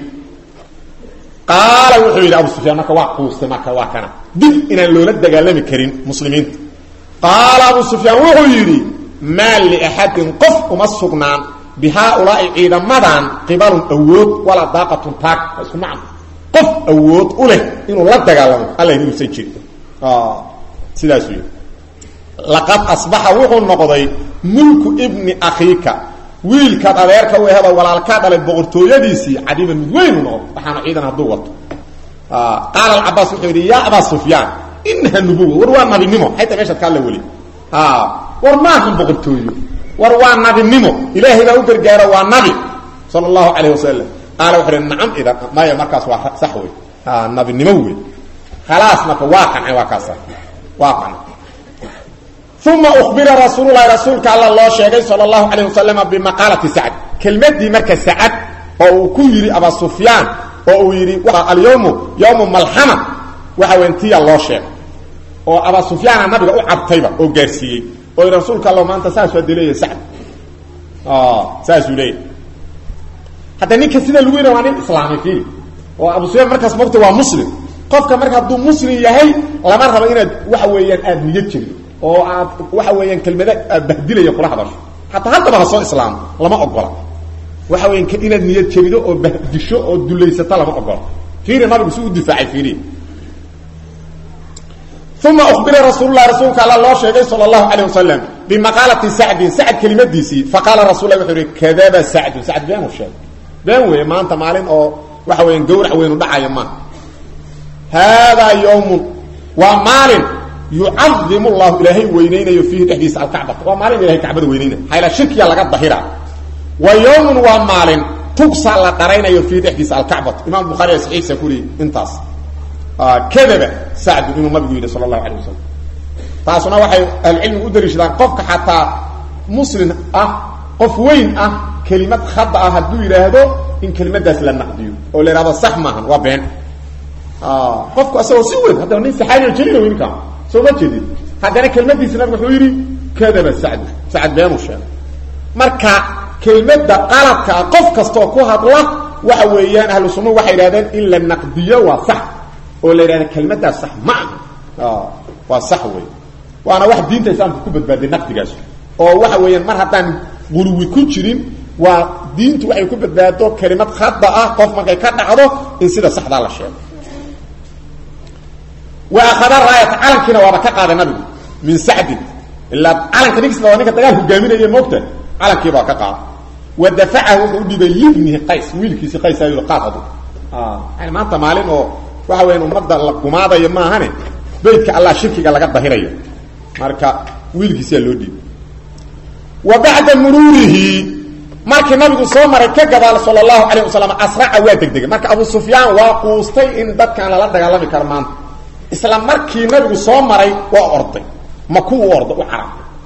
qaala wuxuu yidhi abu sufyaan marka waa quustay marka waa kana dib inaan loola dagaalami karin muslimiinta qaala abu sufyaan wuxuu yidhi maa liaxadin qof uma sugnaan bihaaulaai ciidamadan qibalun awood walaa daaqatun taag isku macno qof awood u leh inuu la dagaalamo alla inuusan jirin sidaasuu yidhi laqad asbaxa wuxuu noqday mulku ibni akhiika wiilkaad adeerka u eheda walaalkaa dhalay boqortooyadiisii cadiiban mid weynu noqdo waxaana ciidan hadduu wato qaala alcabaas wuxuu yidhi yaa abaa sufyaan inaha nubuwa war waa nabinimo xayta meeshaad ka alla weli war maahan boqortooyo war waa nabinimo ilaahay baa u gargaaro waa nabi sala allahu calayh wasalam qaala wuxuu yidhi nacam idan maya markaas waa sax wey nabinimo wey khalaas marka waa qancay waa kaasa waa qancay uma ubira rasuululahi rasuulka alla loo sheegay sal اlahu alayh wasalam bimaqaalati sacd kelmadii marka sacad oo uu ku yidhi aba sufyaan oo uu yidhi alyawmu yawmu malxama waxa weyn tiya loo sheegay oo aba sufyaana nabiga u cabtayba oo gaarsiiyey oo rasuulka alla maanta saas waa dileeyay sacd saas uu leeyay hadda ninka sida lagu yidhi waa nin islaami fiili oo abu sufyaan markaas mogta waa muslim qofka marka hadduu muslim yahay lama rabo inaad waxa weeyaan aad niyad jirido oo aad waxa weeyaan kelmada bahdilaya kula hadasho hatta hadaba ha soo islaamo lama ogola waxa weeyaan inaad niyad jirido oo bahdisho oo duleysata lama ogola fiiri nabigu suu difaacay fiiri ثم أخبر رسول الله رسولك على الله شيء صلى الله عليه وسلم بمقالة سعد سعد كلمة ديسي فقال رسول الله وحوري كذب سعد سعد بيانو الشيء بيانو ما أنت مالين أو وحوين قورع وين ودعا يما هذا يوم ومالين يعظم الله إلهي وينين يفيه تحديث على الكعبة ومالين إلهي كعبة وينين حيلا شرك يلا قد ظهيرا ويوم ومالين تقصى على قرين يفيه تحديث على الكعبة إمام البخاري صحيح سيكوري انتص آه كذب سعد بن مبي صلى الله عليه وسلم فاصنا وحي العلم ادريش دان قفك حتى مسلم اه قف وين اه كلمه خطا هدو يراهدو ان كلمه داس لا نقديو او ليرادو صح ما وا بين اه قفك اسو سي وين هذا من صحابي جليل وين كان سو ما جديد هذا كلمه دي سنه وحو يري كذب سعد سعد بن وشان marka kelmadda qaladka qof kasto ku hadla waxa weeyaan ahlu sunna waxa yiraahdeen illa naqdiyo wa sah oo leeyahay kelmadda sax ma ah waa sax weey waana wax diinta islaamka ku badbaaday naqdigaas oo waxa weeyaan mar haddaan guluwi ku jirin waa diintu waxay ku badbaado kelimad khada ah qof markay ka dhacdo in sida saxda la sheego wa akhadha raayat alankina waa ka qaaday nabigu min sa'd illa alanka nixba waa ninka dagaal hogaaminaya moogta alankii baa ka qaaday wa dafa'ahu u dhibay ibni qays wiilkiisa qays ayuu qaadado ah ay maanta maalin oo waxa weyn umada la kumaadayo ma ahane beedka Allah shirkiga laga dahirayo marka wiilkiisa loo dhiib wa ba'da mururihi markii nabigu soo maray ka gadaal sallallahu alayhi wasallam asra'a waa degdeg marka Abu Sufyaan waa quustay in dadkan la dagaalami karmaan isla markii nabigu soo maray waa orday ma ku ordo u carab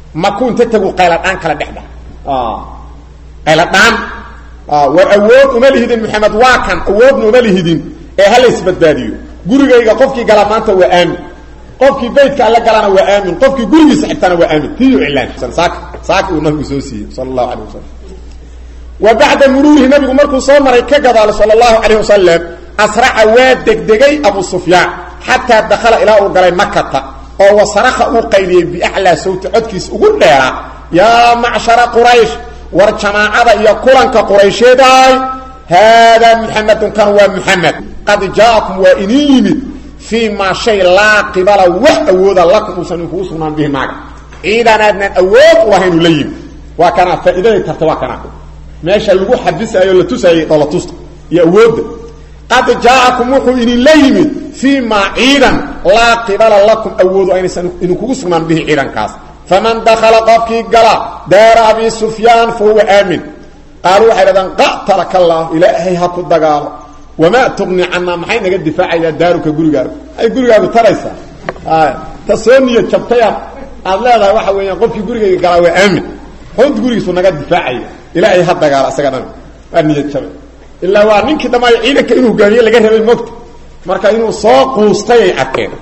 maku inta tagu qayladhaan kala dhexdha ah qayladhaan ah war awood uma lihidin maxamed waa kan awoodna uma lihidin ee hal isbadbaadiyo gurigayga qofkii gala maanta waa aamin qofkii beedka alla galana waa aamin qofkii gurigiisa xigtana waa aamin tiyo ilaan saak saak uu nabigu soo siiyay sallallahu alayhi wasallam wa ba'da muruurihi nabigu markuu soo maray ka gadaal sallallahu alayhi wasallam asra'a waa degdegay abu sufyaan hatta dakhala ila uu galay makkah oo wasaraxa uu qayliyay bi a'la sawti codkiis ugu dheera ya ma'shara quraish war jamaacada iyo kulanka quraysheeday hada muhammadun kan wa muhammad qad jaakum wa inimid fi ma shay la qibala wa awooda lakum usaniku sunan bi maaga iidan adna awood wa hinu layim wa kana faa'iidada tartawa kana meesha lagu xabisayo la tusayay oo la tusto ya awood qad jaakum wuxuu in layim fi ma iidan la qibala lakum awoodu aysan inku sunan bi iidan kaas faman dakhala qafki gala dar abi sufyan fa huwa amin قالوا حيران قتلك الله إلهي هكو دغال وما تغني عنا ما حين نجد دفاع إلى دارك غريغا أي غريغا تريسا آه تسوني تشبتيا الله لا waxa weeyaan qofkii guriga galay waa aamin hod gurigiisu naga difaacay ilaahay ha dagaal asagana aniyad jabay illa waa ninki dhamay ciidanka inuu gaariyo laga rabay moogta marka inuu soo quustay ay arkeen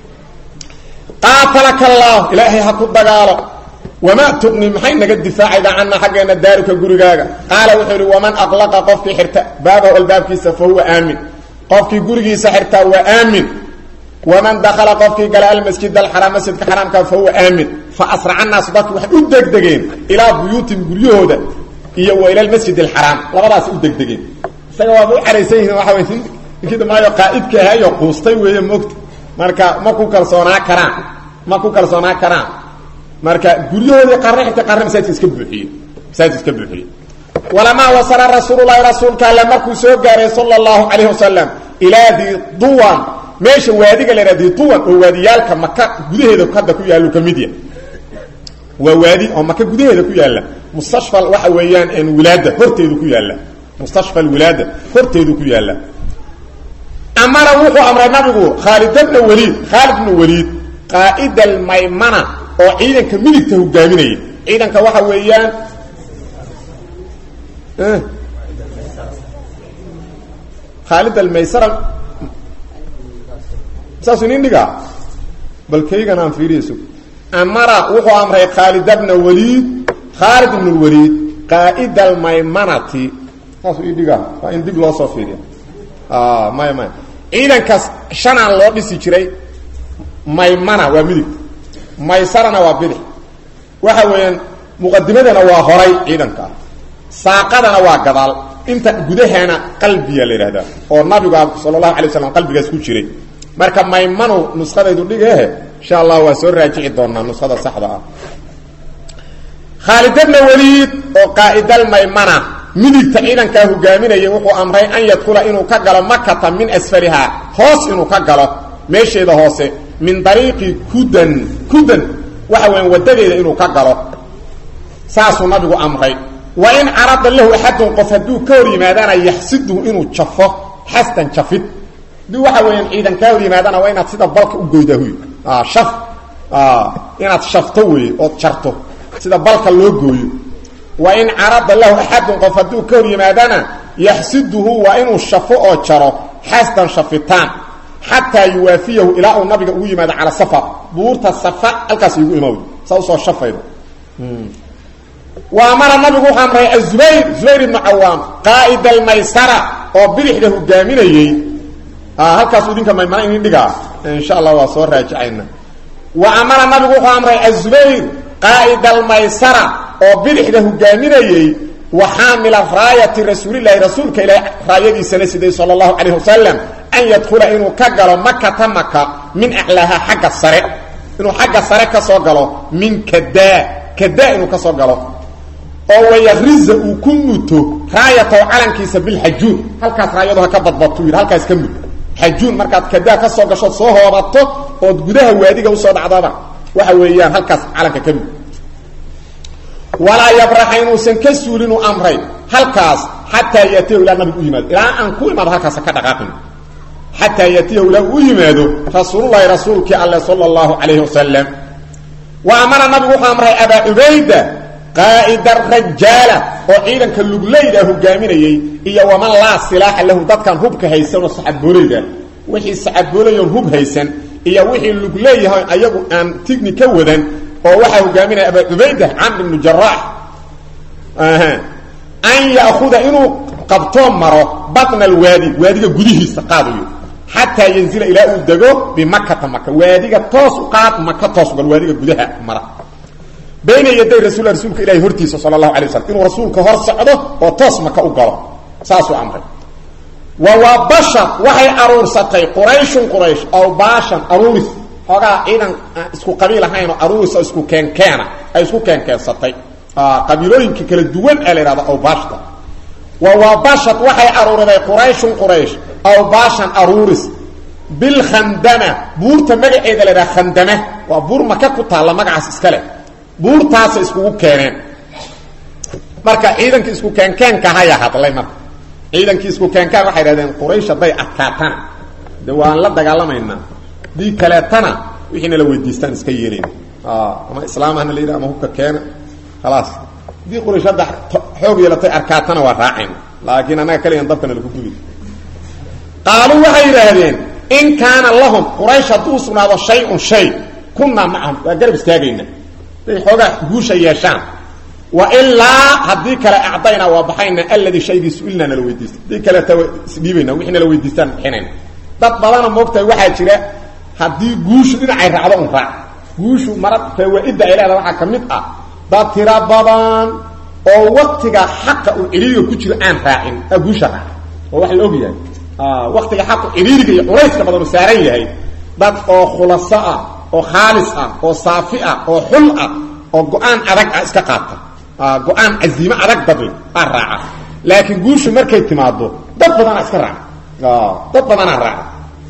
qatalaka allah ilaahay ha ku dagaalo وما تغني محي نجد الدفاع إذا عنا حقنا دارك غريغا قال وحري ومن أغلق قفك حرتا بابه الباب كيس فهو آمن قفك غريغي سحرتا وآمن ومن دخل قفك قال المسجد الحرام مسجد الحرام فهو آمن فأسرع الناس ضك واحد ودقدقين إلى بيوت غريوده هي وإلى المسجد الحرام لبداس ودقدقين سغوا حريسين waxa weyn kida ma yaqaa'idka hayo qoostay weeye moogta marka ma ku kalsoonaa karaan ma ku kalsoonaa karaan marka guriyooda qarrixta qarrix masaajid iska buuxiye masaajid iska buuxiye walama wasala rasuulullaahi rasuulka alla markuu soo gaaray sallallahu alayhi wasallam ila di duwan meesha waadiga la raadi duwan oo waadiyalka makka gudaheeda hadda ku yaalo kamidiya waa waadi oo makka gudaheeda ku yaala mustashfal waxa weeyaan in wilaada horteedu ku yaala mustashfal wilaada horteedu ku yaala amara wuxuu amray nabigu Khalid ibn Walid Khalid ibn Walid qaa'id al-maymana oo ciidanka midigta hogaaminayay ciidanka waxa weeyaan eh Khalid al-Maysara saasuni indiga bal kaygana aan fiiriyo amara wuxuu amray Khalid ibn Walid Khalid ibn Walid qaa'id al-maymanati saasu indiga waa in dib loo soo fiiriyo ah may may ciidankaas shanaan loo dhisi jiray maymana waa midig maysarana waa bidix waxa weeyaan muqaddimadana waa horay ciidanka saaqadana waa gadaal inta gudaheena qalbiga la yiraahdo oo nabiga sallallahu alayhi wasallam qalbigaas ku jiray marka maymanu nusxadeedu dhigee insha Allah waa soo raajici doonaa nusxada saxda ah Khalid ibn Walid oo qaa'id al-maymana midigta ciidanka hogaaminayay wuxuu amray an yadkula inuu ka galo makkah min asfariha hoos inuu ka galo meesheeda hoose min dariiqi kudan kudan waxa weyn wadadeeda inuu ka galo saasu nabigu amray wa in arada lahu ahadun qafadu ka hor yimaadana yaxsidu inuu jafo hastan jafid dii waxa weyn ciidan ka hor yimaadana waa inaad sida balka u gooydahay ah shaf ah inaad shafto weey oo jarto sida balka loo gooyo wa in arada lahu ahadun qafadu ka hor yimaadana yaxsiduhu wa inuu shafo oo jaro hastan shafitaan حتى يوافيه الى النبي او يمد على صفا بورت الصفا الكاس يغو يمود سو سو شفيد وامر النبي امر الزبير زبير بن عوام قائد الميسره او بريده غامينيي اه halkaas u dinka maymana in dhiga insha Allah waa soo raajicayna وامر النبي امر الزبير قائد الميسره او بريده غامينيي وحامل رايه رسول الله رسولك الى رايدي سنه صلى الله عليه وسلم أن يدخل إنه كجلو مكة مكة من أعلاها حق السرع إنه حق السرع كسوجلو من كدا كدا إنه كسوجلو أو يغرز وكنته راية علن كيس بالحجون هل كانت رايتها كبت بطويل هل كانت كمل حجون مركات كدا كسوجشة صوها ورطه وجودها وادي جوصاد عضابة وحويان هل كانت علن كمل ولا يبرح إنه سنكسر إنه أمرين هل كاس حتى يأتيه إلى النبي إيمان إلى أن كل ما هل كاس كذا قاقم حتى يأتيه له يماده رسول الله رسولك الله صلى الله عليه وسلم وأمر النبي وحامر أبا عبيدة قائد الرجالة وعيدا كاللقليدة هو قاميني إيا ومن لا سلاح له ضد كان هبك هيسان وصحب بوليدا وحي الصحب بوليدا هب هيسان إيا وحي اللقليدة أيضا أن تقني كوذا ووحي هو قاميني أبا عبيدة عمرو بن الجراح آه. أن يأخذ إنه قبطان مرة بطن الوادي وادي قديه استقاضي حتى ينزل إلى أودقه بمكة مكة وادي توس قاط مكة توس بالوادي قدها مرة بين يدي رسول رسولك إلهي هرتيس صلى الله عليه وسلم إنه رسولك هر سعده وتوس مكة أقاله ساسو عمره ووابشت وحي أرور ستي قريش قريش أو باشا أرورس هذا إذن اسكو قبيلة هاينو أرورس اسكو كان كان اسكو كان كان ستي آه قبيلوين كلا دوان ألي هذا أو باشتا ووابشت وحي أرور ذي قريش قريش أو باشا أرورس بالخندمة بورتا مجا إذا لذا خندمة وبور مكا كتالا مقعس اسكالي بور تاس اسكو كانين marka ciidanka isku keen keen ka haya hadlay mar ciidanka isku keen ka waxay raadeen quraysh bay adkaatan dawaan la dagaalamayna di kale tana wixina la weydiistaan iska yeeleen ah ama islaamana leeyahay ama hubka keena خلاص di quraysh hada xoog yeelatay arkaatana waa raacin laakiin anaga kaliya dabkana lagu gubi qaalu waxay raadeen in kaana lahum quraysh duusnaado shay'un shay kunna ma'am wa garab istaagayna ay xooga guusha yeeshaan وإلا هذيك لا أعطينا وبحينا الذي شيء سئلنا للويديس ذيك لا تسبيبنا وإحنا لويديستان حينين تطلعنا موقتا واحد شراء هذي جوش دين عير عضون فا جوش مرض فوائد إلى هذا واحد كمتة تطير بابان أو وقتك حق إليه كتير عن فاعل أجوشها وواحد الأبيض آه وقتك حق إليه وليس كبدر سارية هي ضد أو خلاصة أو خالصة أو صافئة أو حلقة أو قان أرق أسكاقاته go-aan aziime adag badl baa raaca laakiin guushu markay timaado dad badan iska raaca dad badan raaca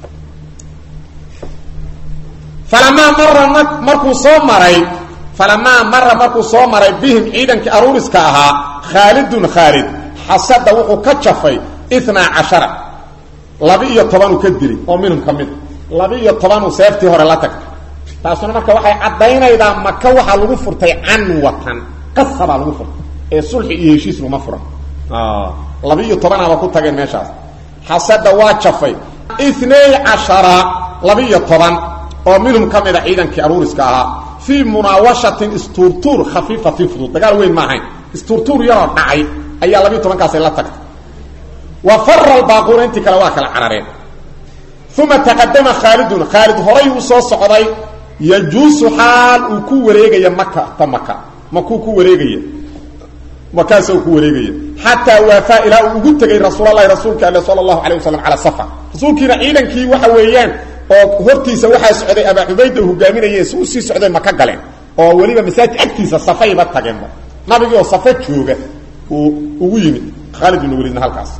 falama marra markuu soo maray falama marra markuu soo maray bihim ciidanka aruuriska ahaa khaalidun khaalid xasada wuxuu ka jafay اثنا عشر laba iyo toban uu ka dilay oo minhum kamid laba iyo toban uu seeftii hore la tagtay taasuna marka waxay cadaynaydaa Makka waxa lagu furtay can watan قصبا لو فر ee sulh iyo heshiis luma furo ah laba iyo toban aba ku tageen meeshaas xasada waa jafay اثني عشر laba iyo toban oo minhum kamida ciidankii aruuriska ahaa fi munawashatin isturtur khafifatin fudud dagaal weyn ma ahayn isturtur yar dhacay ayaa laba iyo toban kaas la tagtay wa farra al-baqur inta kala waa kala carareen thumma taqaddama Khalid Khalid horay uu soo socday yajusu hal uu ku wareegaya Makka ta Makka makuu ku wareegaya makaasoo ku wareegaya hatta wafa ila ugu tagay rasuulullaahi rasuulka sallallahu alayhi wasallam ala safa rasuulkiina ciidankii waxa weeyaan oo hortiisa waxa socday Abu Ubayda hogaaminayay soo sii socday Makka galeen oo waliba masaajid agtiisa safay ba tageen nabiga oo safa jooga oo ugu yimid Khalid ibn Walid halkaas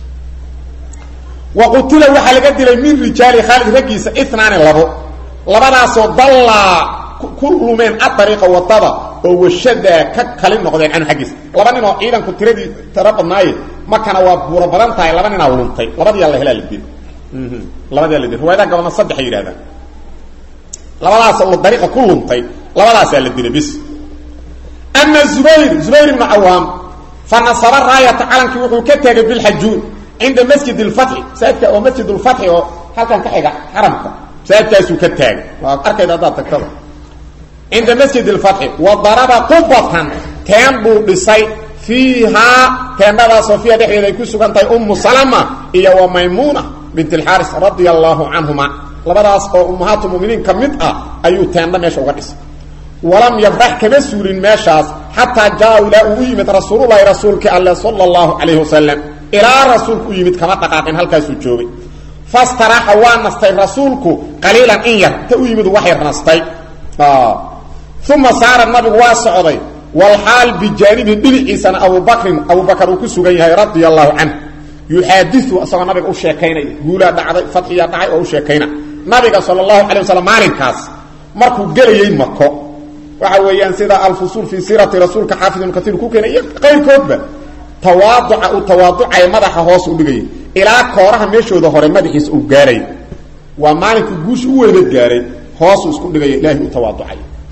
waqtila waxa laga dilay min rijaali Khalid ragiisa اثنين labo labadaas oo dalla kullu min at-tariqa wa taba oo washada ka kale noqdeen aan xagis laba nin oo ciidan ku tiradii tarabanaay makana waa buura badan tahay laba nin oo luntay labadii alla helaa lidin mhm labadii alla lidin wayda gabana saddex yiraahdan labadaas oo dariiqa ku luntay labadaas alla dilay bis amma zubayr zubayr ibn awam fa nasara raayat alanki wuxuu ka tagay bil hajjun inda masjid al-fath saadka oo masjid al-fath oo halkan ka xiga xaramka saadkaas uu ka tagay waa arkayda dad tagtaba عند مسجد الفتح وضرب قبة تنبو بسي فيها تنبو صوفيا دحي لكي سكنتي أم سلمة إيا وميمونة بنت الحارس رضي الله عنهما لبدا أصفى أمهات المؤمنين كمتأة أيو تنبو ماشا وغرس ولم يفرح كمسول ماشاس حتى جاءوا إلى أويمة رسول الله رسولك الله صلى الله عليه وسلم إلى رسولك أويمة كما تقاقين هل كيسو جوبي فاستراح وانستي رسولك قليلا إيا تأويمة وحي رنستي آه ثم صار النبي واسعدي والحال بجانب دلعيسان أبو بكر أبو بكر وكسوغيه رضي الله عنه يحادث أصلا النبي أو شاكينا يقول دعي فتحيا دعي أو شاكينا النبي صلى الله عليه وسلم مالين كاس مركو قليين مكو وحويان سيدا الفصول في سيرة رسولك حافظ كثير كوكينا غير كوبة تواضع أو تواضع مدح هوس أبقي إلى كورها ميشو ظهر مدحيس أبقاري ومالك قوش أول بتقاري هوس أسكو لغي إلهي تواضعي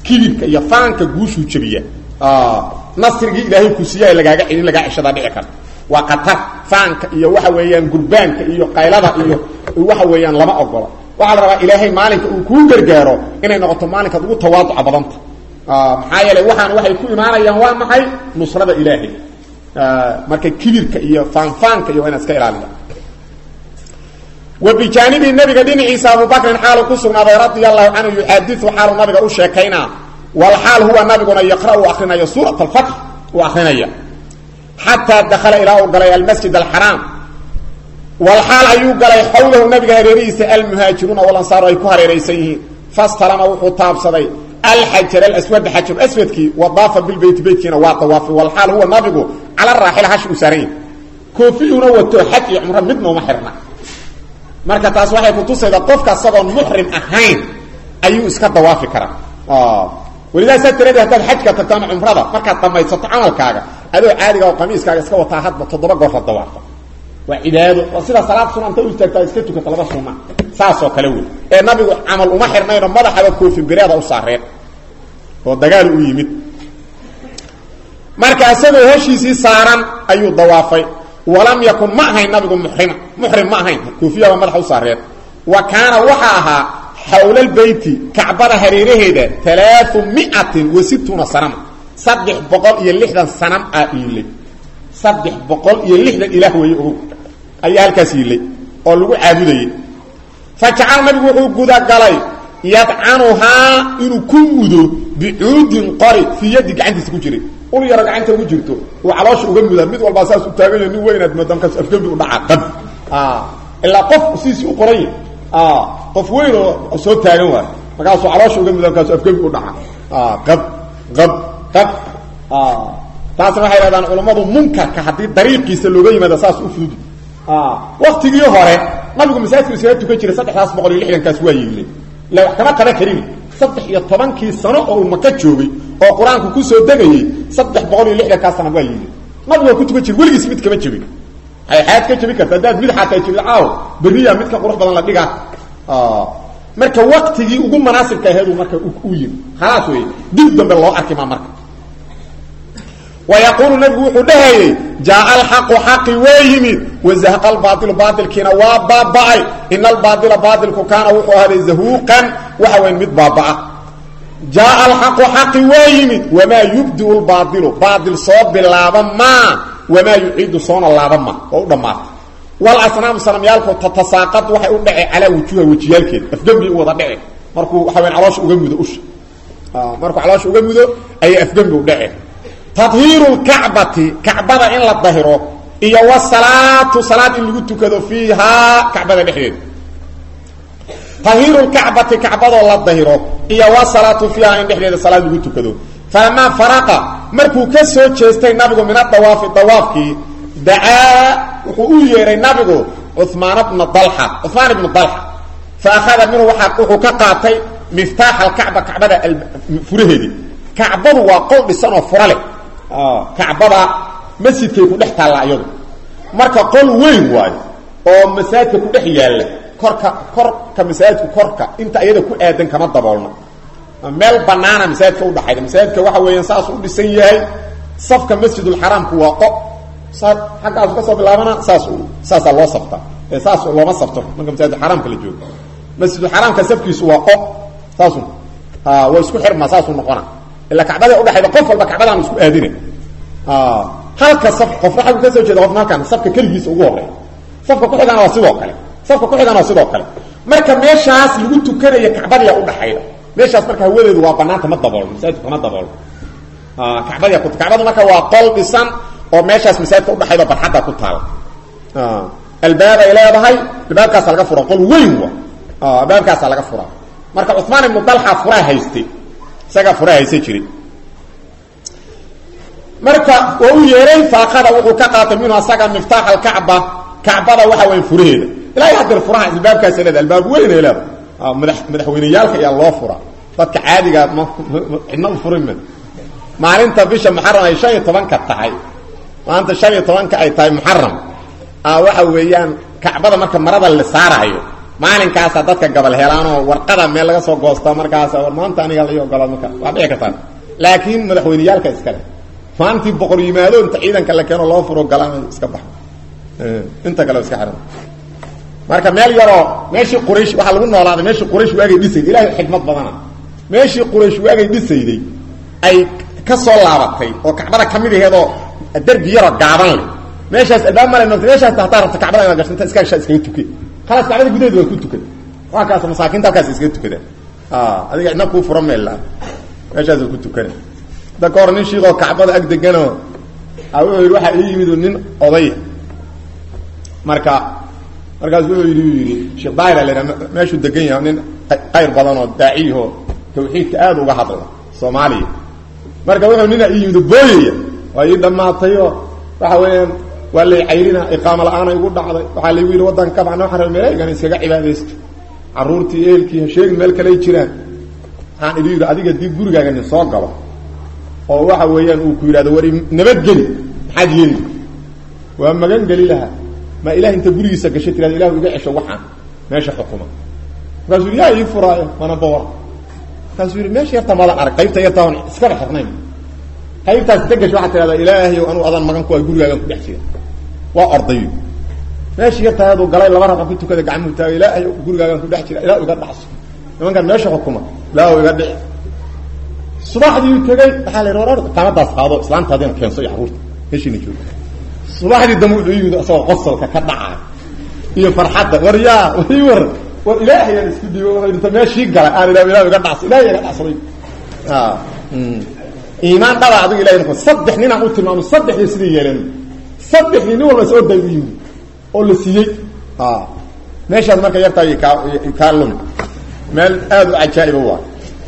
kibirka iyo faanka guushu jabiya ah nasrigi ilaahay ku siiyay lagaaga xilin laga cishada dhici karta waa qatar faanka iyo waxa weeyaan gurbaanka iyo qaylada iyo waxa weeyaan lama ogola waxa la rabaa ilaahay maalinka uu ku gargaaro inay noqoto maalinka ugu tawaaduc badanta ah maxaa yeelay waxaan waxay ku imaanayaan waa maxay nusrada ilaahay ah marka kibirka iyo faanfaanka iyo inaa iska ilaaliyo وبجانب النبي دين عيسى ابو بكر حاله كسنا رضي الله عنه يحدث حال النبي او شيكينا والحال هو النبي يقرأ واخرنا سورة الفتح واخرنا حتى دخل الى قرى المسجد الحرام والحال ايو قرى حوله النبي هريريس المهاجرون والانصار اي كهريريسيه فاستلم وخطاب صدي الحجر الاسود حجر اسودكي وضاف بالبيت بيتنا وطواف والحال هو النبي على الراحل حشو سرين كوفينا وتو حج عمره مدنا ومحرنا marka taas waxay ku tusaydaa qofka asagoo muhrim ahayn ayuu iska dawaafi karaa ah walidaa satirada hada xajka tagtaan umrada marka tamaysato amalkaaga adoo caadiga oo qamiiskaaga iska wataa hadba toddoba goor dawaafta waa cibaado oo sida salaad sunnanta u istaagtaa iska tukata laba sunna saas oo kale weey ee nabigu amal uma xirnayno madaxaba koofi bireeda u saareen oo dagaal u yimid marka asagoo heshiisi saaran ayuu dawaafay ولم يكن معه النبي محرم محرم معه كوفيه ومدح وصاريت وكان وحاها حول البيت كعبه هريرهده ثلاثمائة وستون سنه صدح بقول يلحدن سنه ايله صدح بقول يلحدن اله ويو اي halkaasile oo lagu caabuday فجعل النبي وحو غدا غلay يدعنها انو كومودو بعود قري في يد gacantisa ku jiray ul yar gacanta ugu jirto oo caloosh uga muda mid walba saas u taagayo nin weyn aad madamkaas afgambi u dhaca qad ah illa qof siisi u qoray ah qof weyn oo soo taagan waa markaas caloosh uga muda kaas afgambi u dhaca ah qad qad qad ah taas waxay raadaan culimadu munkarka hadii dariiqiisa looga yimaado saas u fudud ah waqtigii hore nabigu masaajidkiisa uu tukan jiray saddex boqol iyo lixdan kaas waa yeelay la wax kama qaba karin saddex iyo toban kii sano oo Makka joogay oo quraanku ku soo degayay saddex boqol iyo lixdan ka sano waa yiri nabiga ku tukan jiray waligiis mid kama jabin ay xaad ka jabi kartaa dad mid xataa jabin aaw bariya mid ka qurux badan la dhiga ah marka waqtigii ugu munaasibka ahayd marka uu yiri khalaas way dib dambe loo arkay ma marka ويقول النبي وحده جاء الحق حق ويمد وزهق الباطل باطل كنا وبابعي إن الباطل باطل كان وحده زهوقا وحوين مد بابع جاء الحق حق ويمد وما يبدو الباطل باطل صوب باللابا ما وما يعيد صون اللابا ما ودمات والأصنام صنميالك تتساقط وحي ودعي على وجوه وجيالك افدمي وضعي مركو وحوين علاش وقمدو أش آه مركو علاش وقمدو أي افدمي ودعي تطهير الكعبة كعبة إن لا تطهره إيا والصلاة صلاة اللي قلت كذا فيها كعبة بحرين تطهير الكعبة كعبة لا تطهره إيا والصلاة فيها إن بحرين الصلاة اللي قلت كذا فلما فرق مركو كسو تشيستي نبغو من الطواف الطواف دعا وقوية نبغو عثمان بن الضلحة عثمان بن الضلحة فأخذ منه وحقه كقاطي مفتاح الكعبة كعبة فرهدي كعبة وقول بسنة فرالي اه كعبه مسجدك ku dhex taala ayadu marka qol weyn waay oo masaajidka ku dhex yaala korka korka masaajidku korka inta ayada ku aadan kama daboolna meel banaana masaajidka u dhaxayda masaajidka waxa weeyaan saas u dhisan yahay safka masjidul haram ku waaqo saad xaqaas ka soo bilaabana saas saas loo safta ee saas looma safto marka masaajidul haram kala joogo masjidul haram ka safkiisu waaqo saas ah waa isku xirma saas u noqona ila kacbada u dhaxayda qof walba kacbadan isku aadinay ah halka saf qof waxa ka soo jeeda qof markan safka kaligiisa ugu horeeyo safka ku xigana waa sidoo kale safka ku xigana waa sidoo kale marka meeshaas lagu tukanayo kacbada u dhaxayda meeshaas marka hawadeedu waa banaanta ma dabool masaajidka ma dabool ah kacbada ku kacbada marka waa qol dhisan oo meeshaas masaajidka u dhaxayda barxada ku taal ah albaab ay leedahay albaabkaas laga furo qol weyn waa ah albaabkaas laga furo marka Uthman ibn Talha fura haystay saga furaayay jiray marka oo yeeray faaqada wuxuu ka qaatay minuu asaga miftaax al-Kaaba Kaabada waxa weyn furaheeda ilaa yadir furaha albaabkaas leedahay albaab weyn ee leedahay madax madaxweyniyaalka ayaa loo fura dadka caadiga ma inna furin maalinta bisha muharram ay shan iyo toban ka tahay maanta shan iyo toban ka ay tahay muharram ah waxa weeyaan Kaabada marka marada la saarayo maalinkaas dadka gabal helaano warqada meel laga soo goosto markaas war maanta aniga la ogolo marka waa dhici kartaa laakiin madaxweyniyaalka iska leh faanti boqor yimaado inta ciidanka la keeno loo furo galaan iska bax ee inta kale iska xiran marka meel yaro meeshii quraysh waxa lagu noolaaday meeshii quraysh waagay dhisay ilaahay xikmad badana meeshii quraysh waagay dhisayday ay ka soo laabatay oo kacbada kamid aheedo darbi yaro gaaban leh meeshaas adaam ma leeyahay meeshaas taxta rabta kacbada inaad gashanto iska gashay iska tukay خلاص kacbada gudaheedu waa ku tukad waa kaas masaakiinta halkaas iska tukada ah adiga ina ku furan meel la meeshaas ku tukana da koor nin shiiqo kacbada ag degano awu waxa ii yimid nin oday marka markaas wuxuu yiri sheekh bayra leena meeshu degan yahay nin qayr badan oo daaciyo tawxiidka aad uga hadla Soomaaliya marka wuxuu nina ii yimid booyay way dhamaatayo waxa weeyaan wala cayrina iqaama la'aan ay ugu dhacday waxa la yiri wadan ka bacna waxa meelaygan iskaga cibaadeysto caruurtii eelkii sheeg meel kale jiraan aan idin adiga dib gurigaaga nin soo galo oo waxa weeyaan uu ku yiraahdo wari nabad geli maxad yeeli waa magan gali laha ma ilaahi inta gurigiisa gashay tiraad ilaahi iga cisho waxaan meesha xukuma rasuul yaa ii furaayo mana boor rasuul meesha yarta mala arag qaybta yarta iska xirnay qaybtaas tagash waxa tiraada ilaahi oo anu adan magan ku ay gurigaaga ku dhaxsiyo waa arday meesha yartaadu galay laba raqam ku tukada gacmo taa ilaahi gurigaaga ku dhax jira ilaahi uga dhaxso nimanka meesha xukuma laa uga dhix subaxdii tagay waxa la roor qaamadaas qaado islaantaadina keenso yaruurta heshini joogo subaxdii damu yimid asoo qosolka ka dhacay iyo farxadda wariya war war ilaahi aan isku diibo inta meeshii galay aan ilaahi uga dhaxso ilaahi uga dhaxsay ah iimaan dhala adiga ilaahay ku saddex nin aan u tilmaamo saddex sidii yeelan saddex nin walba soo dayay oo la siiyay ha meeshaas marka yartay ka ka lum meel aad u ajaa'ib waa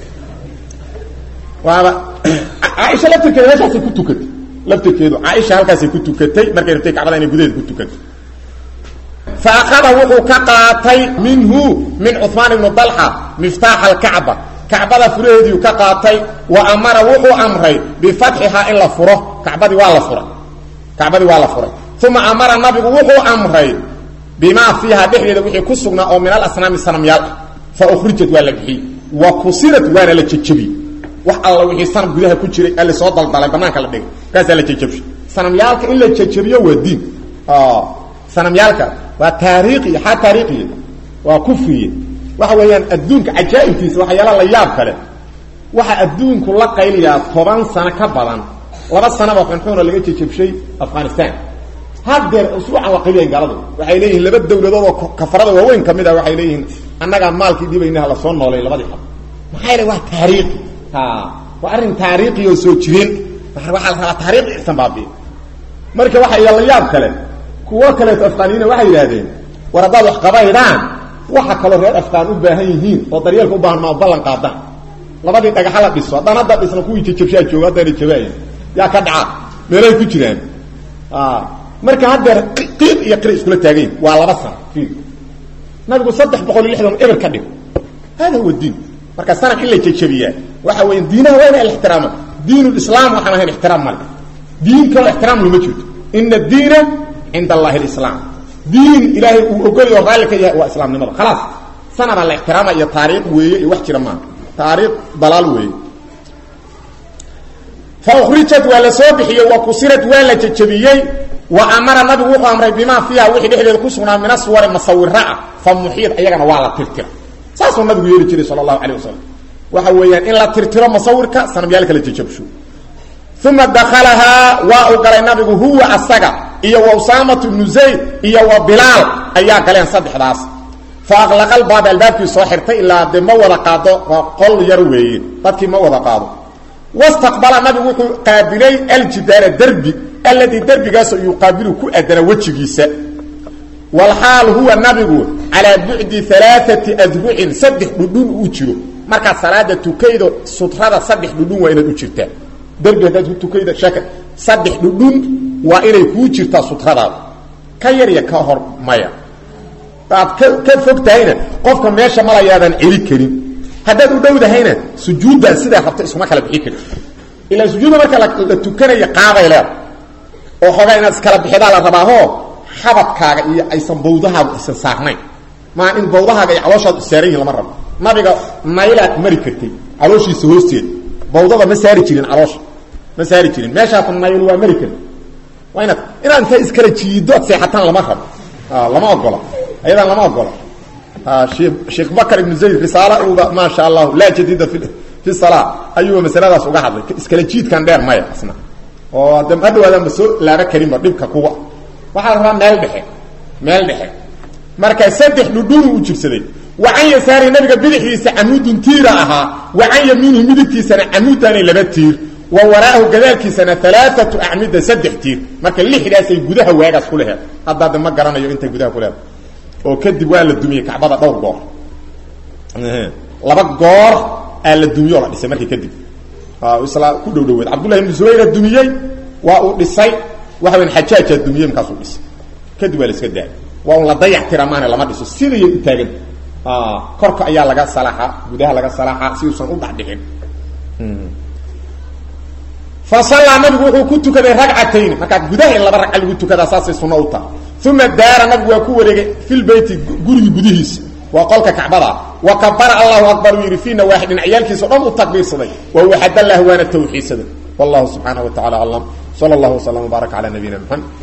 waaba Aisha la tukatay meeshaas ku tukatay lafteedu Aisha halkaas ku tukatay markay rabtay kacbada inay gudaheed ku tukatay فاخذ وقو كقاتي منه من عثمان بن طلحه مفتاح الكعبه كعبه فريدي كقاتي وامر وقو امري بفتحها الا فره كعبه ولا فره كعبه ولا فره ثم امر النبي وقو امري بما فيها دحيده وحي كسغنا او من الاصنام الصنميال فاخرجت ولا بخي وكسرت وانا لا تجبي wax alla wixii sanam gudaha ku jiray alle soo daldalay banaanka la dhigay kaas la jajabshay sanamyaalka in la jajabiyo waa diin ah sanamyaalka waa taariikhi ha taariikhi waa kufri waxa weeyaan adduunka ajaa'ibtiisa waxa yala la yaab kale waxa adduunku la qayliya toban sano ka badan laba sano ba xunxuuna laga jajabshay Afghanistan hadeer usbuucan waa qayliyan galadu waxay leeyihiin laba dawladood oo kafarada waaweyn kamid ah waxay leeyihiin annaga maalkii dibaynaha la soo noolay labadii xab maxay leeyahay waa taariikhi ha waarin taariikhi oo soo jireen waxa la rabaa taariikh irsan baabi marka waxa yala yaab kale kuwa kale afqaaniina waxa yiraahdeen waradaad wax qabaydaan waxa kale reer afqaan u baahan yihiin oo daryeelka u baahan ma ballan qaadaan labadii dhagax la dhiso danada dhisna ku jajabshaa jooga dadana jabaayeen yaa ka dhaca meelay ku jiraan ah marka hadda qiib iyo qiri isku la taageen waa laba san fiir nabigu saddex boqol iyo lixdan eber ka dhig hada waa diin marka sanad in la jajabiyaa waxa weyn diinaha waa in ixtiraama diinul islaam waxa ahayn ixtiraam mal diinka ixtiraam loo jeedo in ad-diina عند الله الإسلام دين إلهي وقال يرالك يا وإسلام نمضى خلاص سنة الاحترام يا تاريخ وي وحش رمان تاريخ ضلال وي فأخرجت ولا صبحي وكسرت ولا تجبيي وأمر النبي وقع أمر بما فيها وحده إلى الكسرنا من الصور المصور رأى فمحيط أيضا ولا ترتر ساس النبي يقول صلى الله عليه وسلم وحويا إن لا ترتر مصورك سنبيالك لتجبشو ثم دخلها وأقر النبي هو السجع iyo Usama ibn Zayd iyo Bilal ayaa galeen saddexdaas faaqlaqa albaab albaabki soo xirtay ilaa dema wada qaado qol yar weeyeen dadkii ma wada qaado wastaqbala nabi wuxuu qaabilay aljidaar darbi alladii darbigaas uu qaabilu ku adana wajigiisa wal hal huwa nabigu ala bu'di thalathati adbu'in saddex dhudhun uu jiro marka salaada tukaydo sutrada saddex dhudhun waa inaad u jirtaa darbiga tukayda shaka saddex dhudhun waa inay ku jirtaa sutrada ka yar ya ka hor maya taad ka fogtayna qofka meesha malayaadan cili karin hadad u dhowdahayna sujuuda sida qabta isma kala bixi karin ila sujuuda marka la tukanaya qaadayla oo xogaa inaad iskala bixidaa la rabaaho xabadkaaga iyo aysan bowdaha isan saarnayn ma in bawdahaga ay calooshaad saarayeen lama rabo nabiga maylaad mari kartay calooshiisa hoosteed bawdada ma saari jirin caloosha ma saari jirin meesha tan mayl waa mari kartay wayna inaan ta iskala jiido seexatan lama rabo ah lama ogola ayada lama ogola ah sheekh sheekh bakar ibn zayd risala uga ma sha Allah la jadida fi fi salat ayuu masaladaas uga hadlay iskala jiid kan dheer maya asna oo dam adwaada ma soo laaba karin ba dibka kuwa waxa rabaa meel dhexe meel dhexe marka saddex dhudhun u jirsaday waxaan yasaari nabiga bidixdiisa amuudun tiira aha waxaan yamiinu midigtiisana amuudan laba tiir wa waraahu gadaalkiisana thalathatu a'mida saddex tiir marka lixdaas ay gudaha waagas ku leeyahay hadda ma garanayo inta gudaha ku leeyahay oo kadib waa la dumiyay kacbada dhowr goor laba goor aa la dumiyo la dhisay markii kadib ah isla ku dhow dhaweed abdullah ibn zubayr dumiyay waa uu dhisay waxa weyn xajaaja dumiyay markaas uu dhisay kadib waa la iska daay waa la dayac tiramaan lama dhiso sidii u taagan ah korka ayaa laga salaxa gudaha laga salaxa si uu san u dhaxdhigin fa salla nabigu wuxuu ku tukaday ragcatayn marka gudaha in laba ragca lagu tukada asaasay sunna u taa thumma daara nabigu waa ku wareegay fil bayti guriga gudihiisa waa qolka kacbada wa kabbara Allahu akbar yirfina waahidin ayalkiisa dhan u takbiirsaday wa wahada Allah wa tawhiidsada wallahu subhanahu wa ta'ala allam sallallahu alaihi wa sallam baraka ala nabiyina muhammad